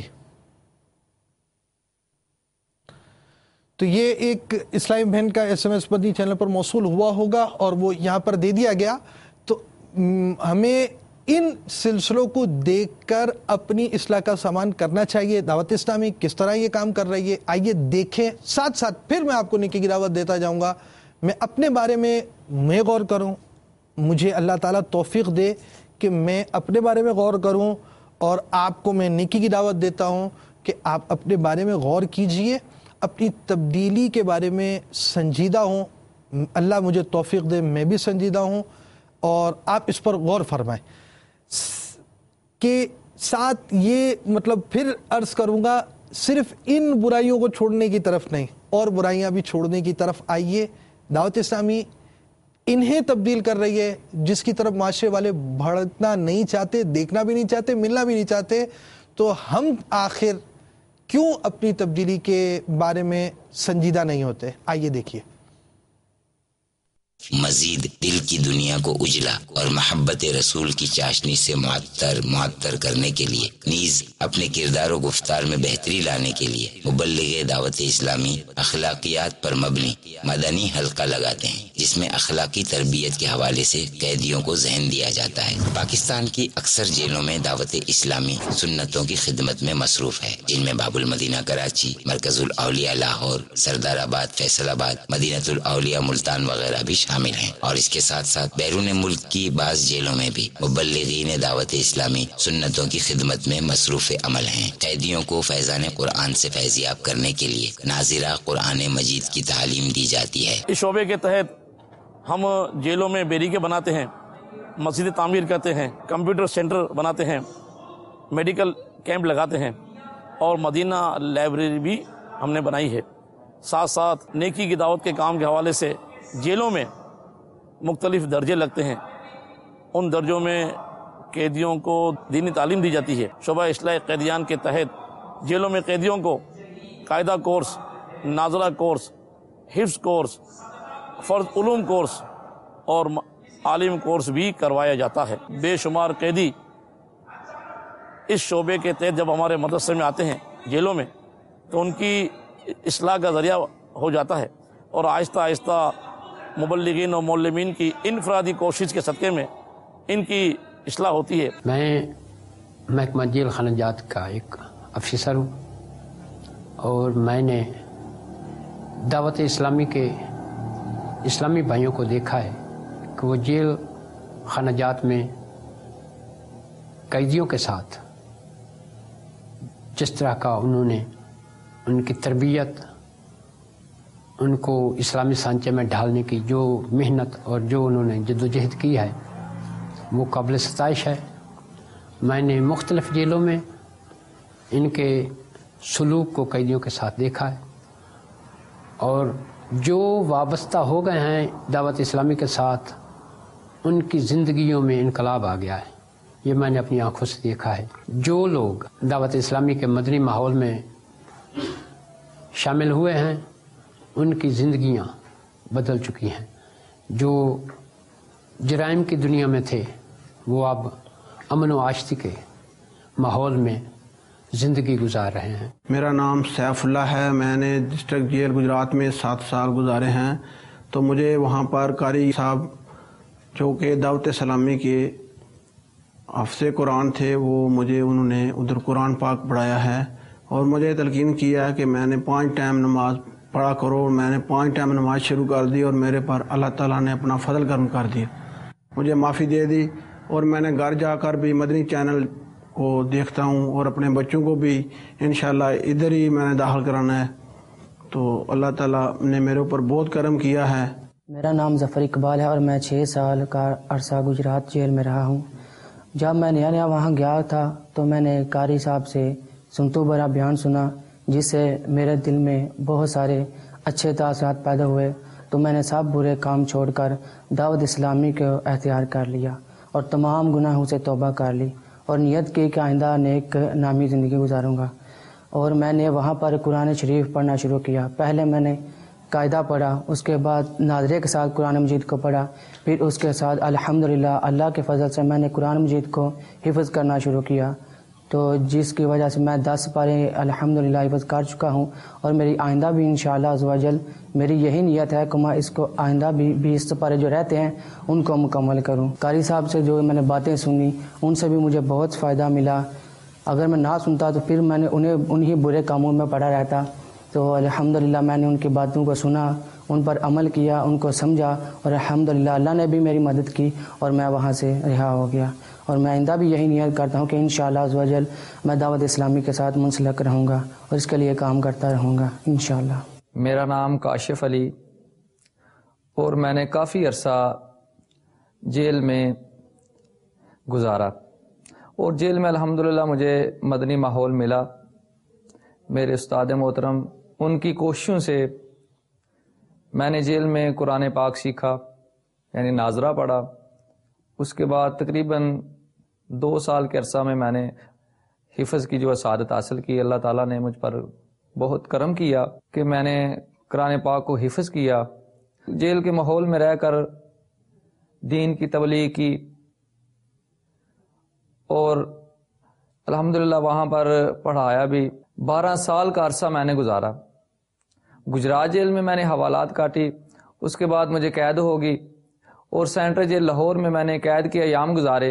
تو یہ ایک اسلامی بہن کا S M S Madani channel پر موصول ہوا ہوگا اور وہ یہاں پر دے دیا گیا۔ تو ہمیں ان سلسلوں کو دیکھ کر اپنی اصلاح کا سامان کرنا چاہیے۔ دعوت اسلامی کس طرح یہ کام کر رہی ہے آئیے دیکھیں، ساتھ ساتھ پھر میں آپ کو نیکی کی دعوت دیتا جاؤں گا۔ میں اپنے بارے میں میں غور کروں، مجھے اللہ تعالیٰ توفیق دے کہ میں اپنے بارے میں غور کروں، اور آپ کو میں نیکی کی دعوت دیتا ہوں کہ آپ اپنے بارے میں غور کیجئے، اپنی تبدیلی کے بارے میں سنجیدہ ہوں۔ اللہ مجھے توفیق دے میں بھی سنجیدہ ہوں، اور آپ اس پر غور فرمائیں کہ ساتھ یہ مطلب پھر عرض کروں گا صرف ان برائیوں کو چھوڑنے کی طرف نہیں، اور برائیاں بھی چھوڑنے کی طرف آئیے۔ دعوت اسلامی انہیں تبدیل کر رہی ہے جس کی طرف معاشرے والے بڑھنا نہیں چاہتے، دیکھنا بھی نہیں چاہتے، ملنا بھی نہیں چاہتے، تو ہم آخر کیوں اپنی تبدیلی کے بارے میں سنجیدہ نہیں ہوتے؟ آئیے دیکھیے۔ مزید دل کی دنیا کو اجلا اور محبت رسول کی چاشنی سے معطر معطر کرنے کے لیے، نیز اپنے کردار و گفتار میں بہتری لانے کے لیے مبلغ دعوت اسلامی اخلاقیات پر مبنی مدنی حلقہ لگاتے ہیں، جس میں اخلاقی تربیت کے حوالے سے قیدیوں کو ذہن دیا جاتا ہے۔ پاکستان کی اکثر جیلوں میں دعوت اسلامی سنتوں کی خدمت میں مصروف ہے، جن میں باب المدینہ کراچی، مرکز الاولیاء لاہور، سردار آباد فیصل آباد، مدینہ الاولیاء ملتان وغیرہ بھی شامل ہیں، اور اس کے ساتھ ساتھ بیرون ملک کی بعض جیلوں میں بھی مبلغین دعوت اسلامی سنتوں کی خدمت میں مصروف عمل ہیں۔ قیدیوں کو فیضان قرآن سے فیضیاب کرنے کے لیے ناظرہ قرآن مجید کی تعلیم دی جاتی ہے۔ اس شعبے کے تحت ہم جیلوں میں بیریکے بناتے ہیں، مسجد تعمیر کرتے ہیں، کمپیوٹر سینٹر بناتے ہیں، میڈیکل کیمپ لگاتے ہیں، اور مدینہ لائبریری بھی ہم نے بنائی ہے۔ ساتھ ساتھ نیکی کی دعوت کے کام کے حوالے سے جیلوں میں مختلف درجے لگتے ہیں، ان درجوں میں قیدیوں کو دینی تعلیم دی جاتی ہے۔ شعبہ اصلاح قیدیان کے تحت جیلوں میں قیدیوں کو قاعدہ کورس، ناظرہ کورس، حفظ کورس، فرض علوم کورس اور عالم کورس بھی کروایا جاتا ہے۔ بے شمار قیدی اس شعبے کے تحت جب ہمارے مدرسے میں آتے ہیں جیلوں میں، تو ان کی اصلاح کا ذریعہ ہو جاتا ہے، اور آہستہ آہستہ مبلغین و معلمین کی انفرادی کوشش کے صدقے میں ان کی اصلاح ہوتی ہے۔ میں محکمہ جیل خانہ جات کا ایک افسر ہوں، اور میں نے دعوت اسلامی کے اسلامی بھائیوں کو دیکھا ہے کہ وہ جیل خانہ جات میں قیدیوں کے ساتھ جس طرح کا انہوں نے ان کی تربیت، ان کو اسلامی سانچے میں ڈھالنے کی جو محنت اور جو انہوں نے جدوجہد کی ہے وہ قابل ستائش ہے۔ میں نے مختلف جیلوں میں ان کے سلوک کو قیدیوں کے ساتھ دیکھا ہے، اور جو وابستہ ہو گئے ہیں دعوت اسلامی کے ساتھ ان کی زندگیوں میں انقلاب آ گیا ہے۔ یہ میں نے اپنی آنکھوں سے دیکھا ہے. جو لوگ دعوت اسلامی کے مدنی ماحول میں شامل ہوئے ہیں ان کی زندگیاں بدل چکی ہیں. جو جرائم کی دنیا میں تھے وہ اب امن و آشتی کے ماحول میں زندگی گزار رہے ہیں. میرا نام سیف اللہ ہے. میں نے ڈسٹرکٹ جیل گجرات میں سات سال گزارے ہیں. تو مجھے وہاں پر قاری صاحب جو کہ دعوت اسلامی کے حافظ قرآن تھے وہ مجھے انہوں نے ادھر قرآن پاک پڑھایا ہے اور مجھے تلقین کیا ہے کہ میں نے پانچ ٹائم نماز پڑھا کرو. میں نے پانچ ٹائم نماز شروع کر دی اور میرے پر اللہ تعالیٰ نے اپنا فضل کرم کر دیا, مجھے معافی دے دی. اور میں نے گھر جا کر بھی مدنی چینل کو دیکھتا ہوں اور اپنے بچوں کو بھی انشاءاللہ ادھر ہی میں نے داخل کرانا ہے. تو اللہ تعالیٰ نے میرے اوپر بہت کرم کیا ہے. میرا نام ظفر اقبال ہے اور میں چھ سال کا عرصہ گجرات جیل میں رہا ہوں. جب میں نیا نیا وہاں گیا تھا تو میں نے قاری صاحب سے سنتو برا بیان سنا جس سے میرے دل میں بہت سارے اچھے تاثرات پیدا ہوئے. تو میں نے سب برے کام چھوڑ کر دعوت اسلامی کو اختیار کر لیا اور تمام گناہوں سے توبہ کر لی اور نیت کی کہ آئندہ نیک نامی زندگی گزاروں گا. اور میں نے وہاں پر قرآن شریف پڑھنا شروع کیا. پہلے میں نے قاعدہ پڑھا, اس کے بعد ناظرے کے ساتھ قرآن مجید کو پڑھا, پھر اس کے ساتھ الحمدللہ اللہ کے فضل سے میں نے قرآن مجید کو حفظ کرنا شروع کیا. تو جس کی وجہ سے میں دس پارے الحمدللہ حفظ کر چکا ہوں اور میری آئندہ بھی انشاءاللہ عز و جل میری یہی نیت ہے کہ میں اس کو آئندہ بھی بیس پارے جو رہتے ہیں ان کو مکمل کروں. قاری صاحب سے جو میں نے باتیں سنی ان سے بھی مجھے بہت فائدہ ملا. اگر میں نہ سنتا تو پھر میں نے انہیں انہی برے کاموں میں پڑا رہتا. تو الحمدللہ میں نے ان کی باتوں کو سنا, ان پر عمل کیا, ان کو سمجھا اور الحمدللہ اللہ نے بھی میری مدد کی اور میں وہاں سے رہا ہو گیا. اور میں آئندہ بھی یہی نیت کرتا ہوں کہ انشاءاللہ عز و جل میں دعوت اسلامی کے ساتھ منسلک رہوں گا اور اس کے لیے کام کرتا رہوں گا انشاءاللہ. میرا نام کاشف علی اور میں نے کافی عرصہ جیل میں گزارا اور جیل میں الحمدللہ مجھے مدنی ماحول ملا. میرے استاد محترم ان کی کوششوں سے میں نے جیل میں قرآن پاک سیکھا, یعنی ناظرہ پڑھا. اس کے بعد تقریباً دو سال کے عرصہ میں میں نے حفظ کی جو سعادت حاصل کی. اللہ تعالیٰ نے مجھ پر بہت کرم کیا کہ میں نے قرآن پاک کو حفظ کیا. جیل کے ماحول میں رہ کر دین کی تبلیغ کی اور الحمدللہ وہاں پر پڑھایا بھی. بارہ سال کا عرصہ میں نے گزارا. گجرات جیل میں میں نے حوالات کاٹی, اس کے بعد مجھے قید ہوگی اور سینٹرل جیل لاہور میں میں نے قید کے ایام گزارے.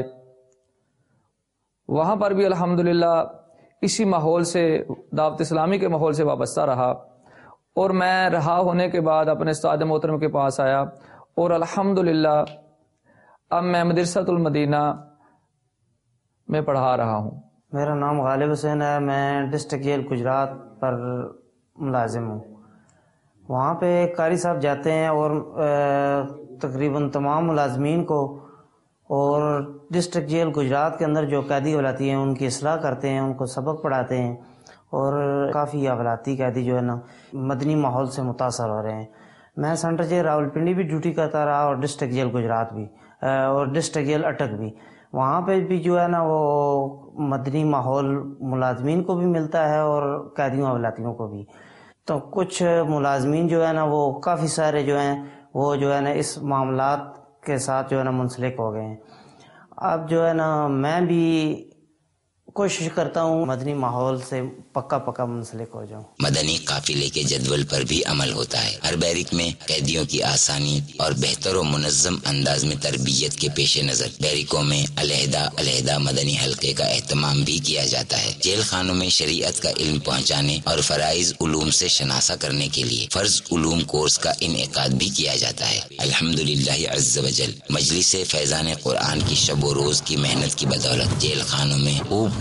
وہاں پر بھی الحمدللہ اسی ماحول سے, دعوت اسلامی کے ماحول سے وابستہ رہا اور میں رہا ہونے کے بعد اپنے استاد محترم کے پاس آیا اور الحمدللہ اب میں مدرسۃ المدینہ میں پڑھا رہا ہوں. میرا نام غالب حسین ہے. میں ڈسٹرکٹ جیل گجرات پر ملازم ہوں. وہاں پہ قاری صاحب جاتے ہیں اور تقریباً تمام ملازمین کو اور ڈسٹرکٹ جیل گجرات کے اندر جو قیدی اولاتی ہیں ان کی اصلاح کرتے ہیں, ان کو سبق پڑھاتے ہیں اور کافی اولاتی قیدی جو ہے نا مدنی ماحول سے متاثر ہو رہے ہیں. میں سینٹرل جیل راولپنڈی بھی ڈیوٹی کرتا رہا اور ڈسٹرکٹ جیل گجرات بھی اور ڈسٹرکٹ جیل اٹک بھی. وہاں پہ بھی جو ہے نا وہ مدنی ماحول ملازمین کو بھی ملتا ہے اور قیدیوں اولاتیوں کو بھی. تو کچھ ملازمین جو ہے نا وہ کافی سارے جو ہیں وہ جو ہے نا اس معاملات کے ساتھ جو ہے نا منسلک ہو گئے ہیں. اب جو ہے نا میں بھی کوشش کرتا ہوں مدنی ماحول سے پکا پکا منسلک ہو جاؤں. مدنی قافلے کے جدول پر بھی عمل ہوتا ہے. ہر بیرک میں قیدیوں کی آسانی اور بہتر و منظم انداز میں تربیت کے پیش نظر بیرکوں میں علیحدہ علیحدہ مدنی حلقے کا اہتمام بھی کیا جاتا ہے. جیل خانوں میں شریعت کا علم پہنچانے اور فرائض علوم سے شناسا کرنے کے لیے فرض علوم کورس کا انعقاد بھی کیا جاتا ہے. الحمدللہ عز و جل مجلس فیضان قرآن کی شب و روز کی محنت کی بدولت جیل خانوں میں خوب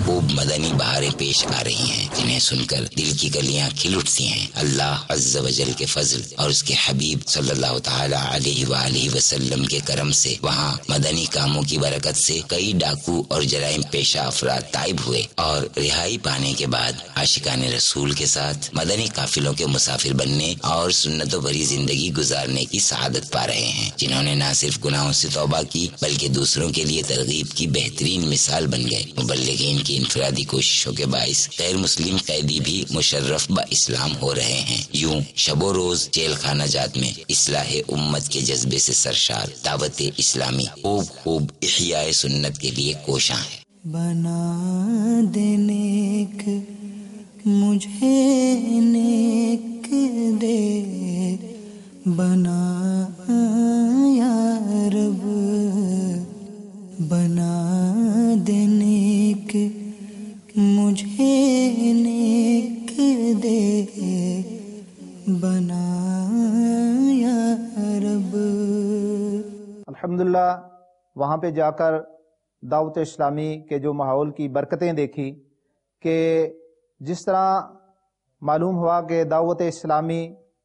खूब मदनी बहारें पेश आ रही हैं, जिन्हें सुनकर दिल की गलियां खिल उठती हैं। अल्लाह अज़्ज़ व जल के फजल और उसके हबीब सल्लल्लाहु तआला अलैहि व आलिहि वसल्लम के करम से वहाँ मदनी कामों की बरकत से कई डाकू और जराइम पेशा अफराद ताइब हुए और रिहाई पाने के बाद आशिकाने रसूल के साथ मदनी काफिलों के मुसाफिर बनने और सुन्नतों भरी जिंदगी गुजारने की सआदत पा रहे हैं, जिन्होंने न सिर्फ गुनाहों से तौबा की बल्कि दूसरों के लिए तरगीब की बेहतरीन मिसाल बन गए। मुबल्लिगीन की इनफरादी कोशिशों के बाइस गैर मुस्लिम कैदी भी मुशर्रफ ब इस्लाम हो रहे हैं। यूं शबो रोज जेल खाना जात में इस्लाह उम्मत के जज्बे से सरशार दावत इस्लामी खूब खूब इह्याए सुन्नत के लिए कोशां है। बना देने के मुझे नेक दे, बना या रब, बना देने के मुझे नेक दे, बना या रब। अल्हम्दुलिल्लाह वहाँ पे जाकर दावत इस्लामी के जो माहौल की बरकतें देखी कि जिस तरह मालूम हुआ कि दावत इस्लामी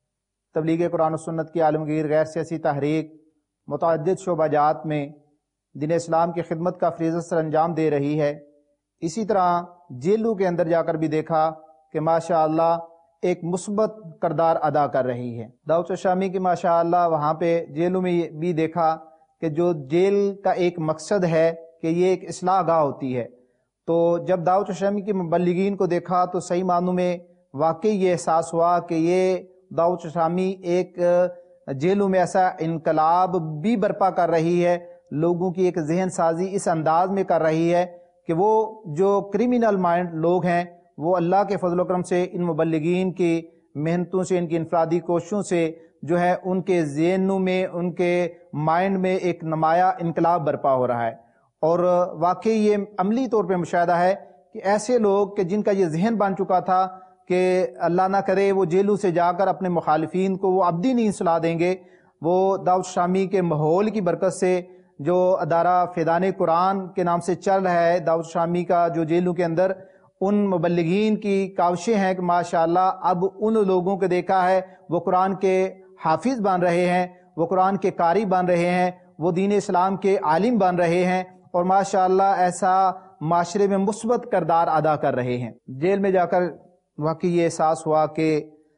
तबलीग कुरान और सुन्नत की आलमगीर गैर सियासी तहरीक मुतअद्दिद शोबाजात में दीन इस्लाम की खिदमत का फरीज़ा सर अंजाम दे रही है। इसी तरह जेलों के अंदर जाकर भी देखा कि माशाअल्लाह एक मुस्बत किरदार अदा कर रही है दावत इस्लामी की। माशाअल्लाह वहाँ पे जेलों में भी देखा कि जो जेल का एक मकसद है कि ये एक इस्लाह गाह होती है, तो जब दावत इस्लामी के मुबल्लिगीन को देखा तो सही मानों में वाकई ये एहसास हुआ कि ये दावत इस्लामी एक जेलों में ऐसा इनकलाब भी बर्पा कर रही है, लोगों की एक जहन साजी इस अंदाज में कर रही है कि वो जो क्रिमिनल माइंड लोग हैं वो अल्लाह के फजल करम से इन मुबल्लिगीन की मेहनतों से, इनकी इनफरादी कोशिशों से जो है उनके ज़हनों में, उनके माइंड में एक नमाया इनकलाब बर्पा हो रहा है। और वाकई ये अमली तौर पे मुशाहिदा है कि ऐसे लोग कि जिनका ये जहन बन चुका था कि अल्लाह ना करे वो जेलों से जाकर अपने मुखालिफिन को वो अब्दी नींद सुला देंगे, वो दावत इस्लामी के माहौल की बरकत से जो अदारा फ़ैज़ान कुरान के नाम से चल रहा है दावत इस्लामी का, जो जेलों के अंदर उन मुबल्लिगीन की काविशें हैं कि माशाअल्लाह अब उन लोगों को देखा है वो कुरान के हाफिज़ बन रहे हैं, वो कुरान के कारी बन रहे हैं, वो दीन इस्लाम के आलिम बन रहे हैं और माशाअल्लाह ऐसा माशरे में मुस्बत किरदार अदा कर रहे हैं। जेल में जाकर वाकई ये एहसास हुआ कि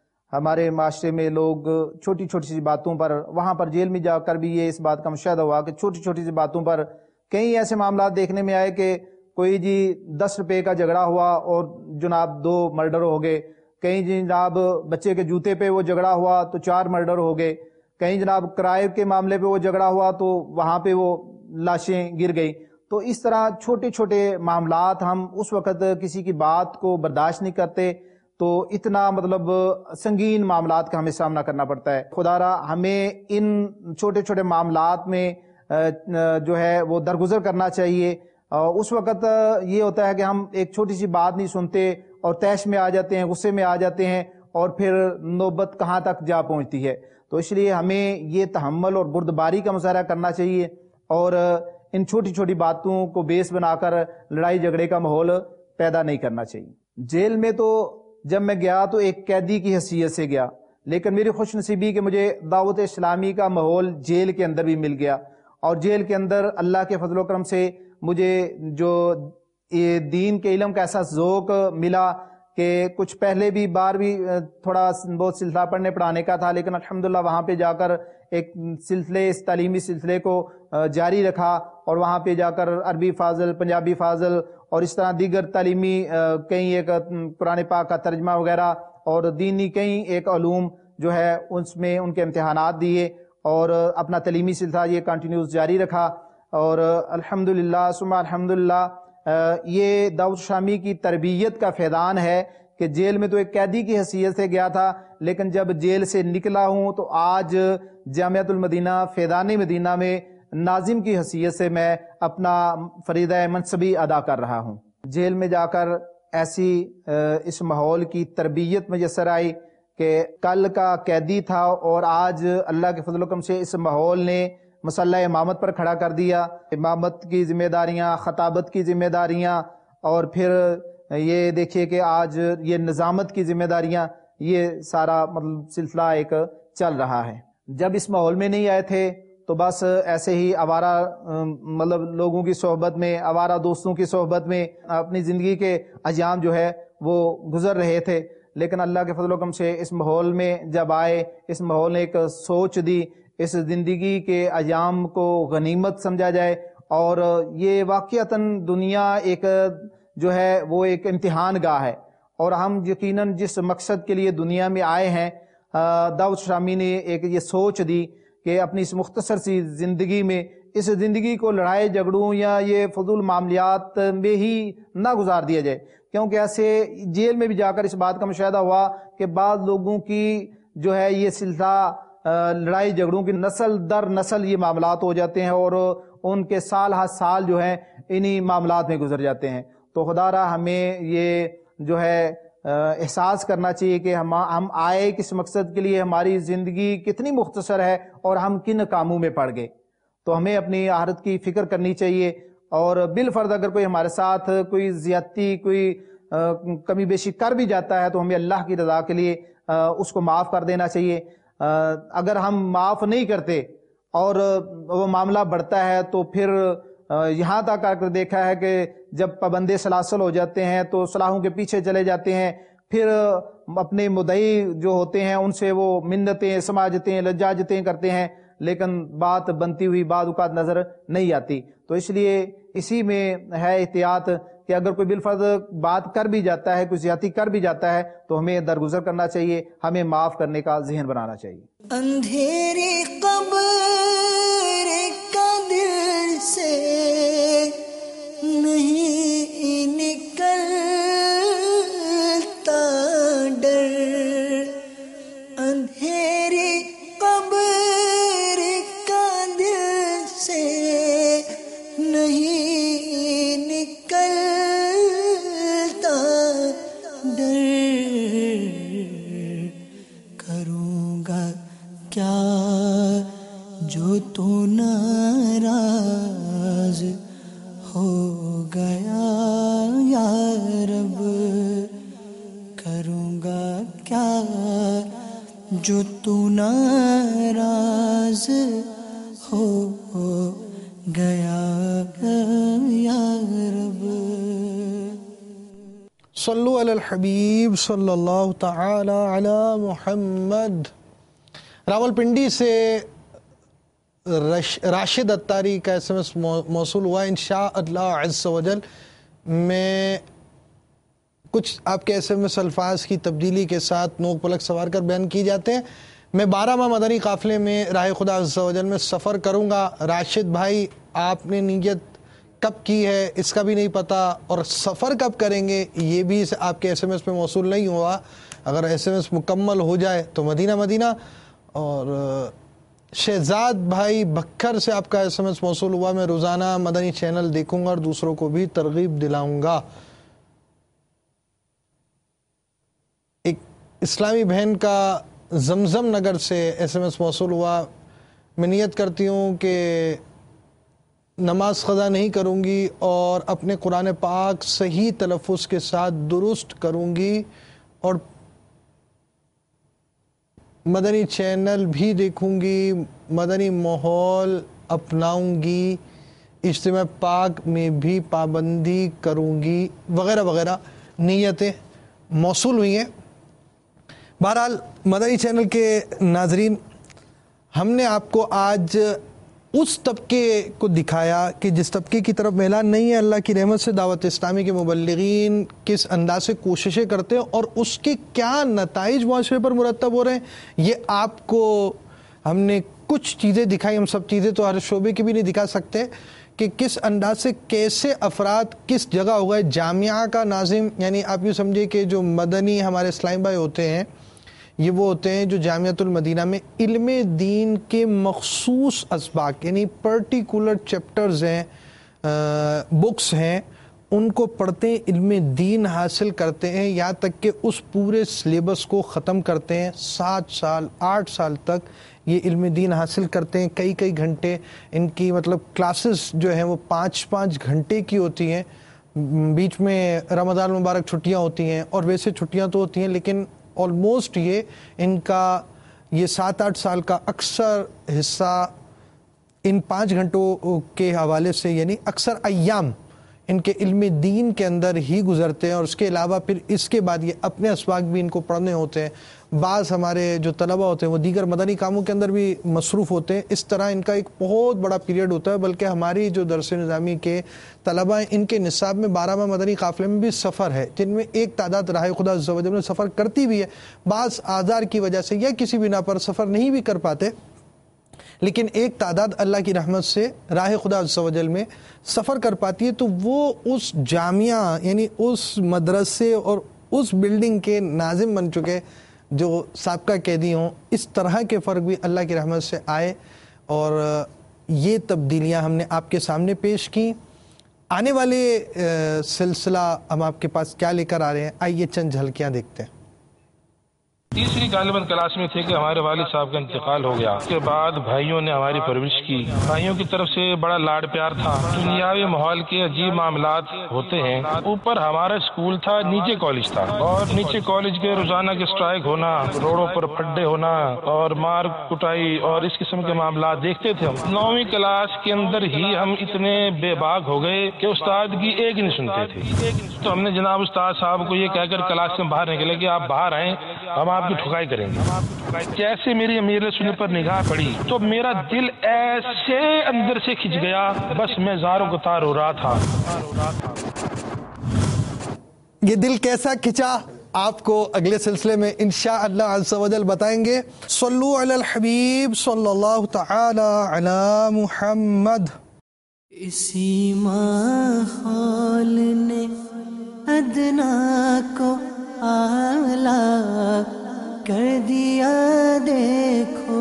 हमारे माशरे में लोग छोटी छोटी सी बातों पर, वहाँ पर जेल में जाकर भी ये इस बात का मुशाहिदा हुआ कि छोटी छोटी सी बातों पर कई ऐसे मामला देखने में आए कि कोई जी दस रुपए का झगड़ा हुआ और जनाब दो मर्डर हो गए, कहीं जनाब बच्चे के जूते पे वो झगड़ा हुआ तो चार मर्डर हो गए, कहीं जनाब किराए के मामले पे वो झगड़ा हुआ तो वहाँ पे वो लाशें गिर गई। तो इस तरह छोटे छोटे मामलात हम उस वक़्त किसी की बात को बर्दाश्त नहीं करते तो इतना मतलब संगीन मामलात का हमें सामना करना पड़ता है। खुदारा हमें इन छोटे छोटे मामलात में जो है वो दरगुजर करना चाहिए। उस वक़्त ये होता है कि हम एक छोटी सी बात नहीं सुनते और तैश में आ जाते हैं, गुस्से में आ जाते हैं और फिर नौबत कहाँ तक जा पहुँचती है। तो इसलिए हमें ये तहम्मुल और बुर्दबारी का मुजाहरा करना चाहिए और इन छोटी छोटी बातों को बेस बनाकर लड़ाई झगड़े का माहौल पैदा नहीं करना चाहिए। जेल में तो जब मैं गया तो एक कैदी की हैसियत से गया, लेकिन मेरी खुशनसीबी कि मुझे दावत इस्लामी का माहौल जेल के अंदर भी मिल गया और जेल के अंदर अल्लाह के फजल करम से मुझे जो ये दीन के इल्म का ऐसा ज़ौक़ मिला कि कुछ पहले भी बार भी थोड़ा बहुत सिलसिला पढ़ने पढ़ाने का था, लेकिन अल्हम्दुलिल्लाह वहाँ पे जाकर एक सिलसिले इस तालीमी सिलसिले को जारी रखा और वहाँ पे जाकर अरबी फाजल, पंजाबी फाजल और इस तरह दीगर तालीमी कई एक कुरान पाक का तर्जमा वगैरह और दीनी कई एक उलूम जो है उसमें उनके इम्तिहानात दिए और अपना तालीमी सिलसिला ये कंटिन्यूस जारी रखा। और अल्हम्दुलिल्लाह सुम्मा अल्हम्दुलिल्लाह ये दावत इस्लामी की तरबियत का फैदान है कि जेल में तो एक कैदी की हैसियत से गया था, लेकिन जब जेल से निकला हूँ तो आज जामियातुल मदीना फैदान मदीना में नाजिम की हैसियत से मैं अपना फरीदा मनसबी अदा कर रहा हूँ। जेल में जाकर ऐसी इस माहौल की तरबियत मुयस्सर आई कि कल का कैदी था और आज अल्लाह के फजल करम से इस माहौल ने मसल्ला इमामत पर खड़ा कर दिया। इमामत की जिम्मेदारियाँ, खताबत की जिम्मेदारियाँ اور پھر یہ دیکھیے کہ آج یہ نظامت کی ذمہ داریاں، یہ سارا مطلب سلسلہ ایک چل رہا ہے. جب اس ماحول میں نہیں آئے تھے تو بس ایسے ہی آوارہ مطلب لوگوں کی صحبت میں، آوارہ دوستوں کی صحبت میں اپنی زندگی کے ایام جو ہے وہ گزر رہے تھے. لیکن اللہ کے فضل و کرم سے اس ماحول میں جب آئے، اس ماحول نے ایک سوچ دی، اس زندگی کے ایام کو غنیمت سمجھا جائے. اور یہ واقعتاً دنیا ایک جو ہے وہ ایک امتحان گاہ ہے، اور ہم یقیناً جس مقصد کے لیے دنیا میں آئے ہیں، دعوت اسلامی نے ایک یہ سوچ دی کہ اپنی اس مختصر سی زندگی میں اس زندگی کو لڑائی جھگڑوں یا یہ فضول معاملات میں ہی نہ گزار دیا جائے. کیونکہ ایسے جیل میں بھی جا کر اس بات کا مشاہدہ ہوا کہ بعض لوگوں کی جو ہے یہ سلسلہ لڑائی جھگڑوں کی نسل در نسل یہ معاملات ہو جاتے ہیں، اور ان کے سال ہر سال جو ہیں انہی معاملات میں گزر جاتے ہیں. تو خدا را ہمیں یہ جو ہے احساس کرنا چاہیے کہ ہم ہم آئے کس مقصد کے لیے، ہماری زندگی کتنی مختصر ہے اور ہم کن کاموں میں پڑ گئے. تو ہمیں اپنی آخرت کی فکر کرنی چاہیے، اور بالفرض اگر کوئی ہمارے ساتھ کوئی زیادتی، کوئی کمی بیشی کر بھی جاتا ہے تو ہمیں اللہ کی رضا کے لیے اس کو معاف کر دینا چاہیے. اگر ہم معاف نہیں کرتے اور وہ معاملہ بڑھتا ہے تو پھر یہاں تک آ کر دیکھا ہے کہ جب پابندے سلاسل ہو جاتے ہیں تو صلاحوں کے پیچھے چلے جاتے ہیں، پھر اپنے مدعی جو ہوتے ہیں ان سے وہ منتیں، سماجتیں، لجاجتیں کرتے ہیں، لیکن بات بنتی ہوئی بعض اوقات نظر نہیں آتی. تو اس لیے اسی میں ہے احتیاط کہ اگر کوئی بالفرض بات کر بھی جاتا ہے، کوئی زیادتی کر بھی جاتا ہے تو ہمیں درگزر کرنا چاہیے، ہمیں معاف کرنے کا ذہن بنانا چاہیے. اندھیری قبر کا دل سے نہیں نکلتا ڈر، اندھیری قبر کا دل سے نہیں نکلتا ڈر، کروں گا کیا جو تو ناراض ہو گیا یا رب، کروں گا کیا جو تو ناراض ہو گیا یا رب. صلو علی الحبیب صلی اللہ تعالی علی محمد. راولپنڈی سے راشد اتاری کا ایس ایم ایس موصول ہوا. انشاء اللہ عز و جل میں کچھ آپ کے ایس ایم ایس الفاظ کی تبدیلی کے ساتھ نوک پلک سوار کر بیان کی جاتے ہیں. میں بارہ ماہ مدنی قافلے میں راہ خدا عز و جل میں سفر کروں گا. راشد بھائی آپ نے نیت کب کی ہے اس کا بھی نہیں پتا، اور سفر کب کریں گے یہ بھی آپ کے ایس ایم ایس میں موصول نہیں ہوا. اگر ایس ایم ایس مکمل ہو جائے تو مدینہ مدینہ. اور شہزاد بھائی بکھر سے آپ کا ایس ایم ایس موصول ہوا. میں روزانہ مدنی چینل دیکھوں گا اور دوسروں کو بھی ترغیب دلاؤں گا. ایک اسلامی بہن کا زمزم نگر سے ایس ایم ایس موصول ہوا. میں نیت کرتی ہوں کہ نماز قضا نہیں کروں گی اور اپنے قرآن پاک صحیح تلفظ کے ساتھ درست کروں گی، اور مدنی چینل بھی دیکھوں گی، مدنی ماحول اپناؤں گی، اجتماع پاک میں بھی پابندی کروں گی، وغیرہ وغیرہ نیتیں موصول ہوئی ہیں. بہرحال مدنی چینل کے ناظرین، ہم نے آپ کو آج اس طبقے کو دکھایا کہ جس طبقے کی طرف میلان نہیں ہے. اللہ کی رحمت سے دعوت اسلامی کے مبلغین کس انداز سے کوششیں کرتے ہیں اور اس کے کیا نتائج معاشرے پر مرتب ہو رہے ہیں، یہ آپ کو ہم نے کچھ چیزیں دکھائی. ہم سب چیزیں تو ہر شعبے کی بھی نہیں دکھا سکتے کہ کس انداز سے کیسے افراد کس جگہ ہو گئے. جامعہ کا ناظم، یعنی آپ یوں سمجھے کہ جو مدنی ہمارے اسلام بھائی ہوتے ہیں یہ وہ ہوتے ہیں جو جامعۃ المدینہ میں علم دین کے مخصوص اسباق یعنی پرٹیکولر چیپٹرز ہیں، بکس ہیں، ان کو پڑھتے ہیں، علم دین حاصل کرتے ہیں، یہاں تک کہ اس پورے سلیبس کو ختم کرتے ہیں. سات سال آٹھ سال تک یہ علم دین حاصل کرتے ہیں. کئی کئی گھنٹے ان کی مطلب کلاسز جو ہیں وہ پانچ پانچ گھنٹے کی ہوتی ہیں. بیچ میں رمضان مبارک چھٹیاں ہوتی ہیں اور ویسے چھٹیاں تو ہوتی ہیں، لیکن آلموسٹ یہ ان کا یہ سات آٹھ سال کا اکثر حصہ ان پانچ گھنٹوں کے حوالے سے، یعنی اکثر ایام ان کے علم دین کے اندر ہی گزرتے ہیں، اور اس کے علاوہ پھر اس کے بعد یہ اپنے اسباق بھی ان کو پڑھنے ہوتے ہیں۔ بعض ہمارے جو طلبہ ہوتے ہیں وہ دیگر مدنی کاموں کے اندر بھی مصروف ہوتے ہیں، اس طرح ان کا ایک بہت بڑا پیریڈ ہوتا ہے۔ بلکہ ہماری جو درس نظامی کے طلبہ ہیں ان کے نصاب میں بارہ ماہ مدنی قافلے میں بھی سفر ہے، جن میں ایک تعداد راہ خدا عز و جل میں سفر کرتی بھی ہے، بعض آزار کی وجہ سے یا کسی بنا پر سفر نہیں بھی کر پاتے، لیکن ایک تعداد اللہ کی رحمت سے راہ خدا عز و جل میں سفر کر پاتی ہے۔ تو وہ اس جامعہ یعنی اس مدرسے اور اس بلڈنگ کے ناظم بن چکے جو سابقہ قیدی ہوں۔ اس طرح کے فرق بھی اللہ کی رحمت سے آئے، اور یہ تبدیلیاں ہم نے آپ کے سامنے پیش کی۔ آنے والے سلسلہ ہم آپ کے پاس کیا لے کر آ رہے ہیں، آئیے چند جھلکیاں دیکھتے ہیں۔ تیسری غالباً کلاس میں تھے کہ ہمارے والد صاحب کا انتقال ہو گیا۔ اس کے بعد بھائیوں نے ہماری پرورش کی، بھائیوں کی طرف سے بڑا لاڈ پیار تھا۔ دنیاوی ماحول کے عجیب معاملات ہوتے ہیں۔ اوپر ہمارا اسکول تھا، نیچے کالج تھا، اور نیچے کالج کے روزانہ کے اسٹرائک ہونا، روڈوں پر پھڈے ہونا اور مار کٹائی اور اس قسم کے معاملات دیکھتے تھے ہم۔ نویں کلاس کے اندر ہی ہم اتنے بے باک ہو گئے کہ استاد کی ایک نہیں سنتے تھے۔ تو ہم نے جناب استاد صاحب کو یہ کہہ کر کلاس سے باہر نکلے کہ آپ باہر آئیں، ہم آپ کی ٹھکائی کریں گے۔ جیسے میری امیر سننے پر نگاہ پڑی تو میرا دل ایسے اندر سے کھچ گیا، بس میں زاروں کو تار ہو رہا تھا۔ یہ دل کیسا کھچا آپ کو اگلے سلسلے میں انشاءاللہ عز و جل بتائیں گے۔ صلو علی الحبیب صلی اللہ تعالی علی محمد۔ اسی ماحول نے ادنا کو اعلیٰ کر دیا دیکھو،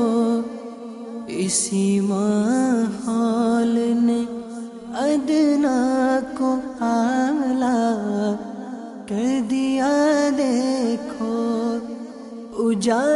اسی ماحول نے ادنا کو اعلیٰ کر دیا دیکھو، اجالا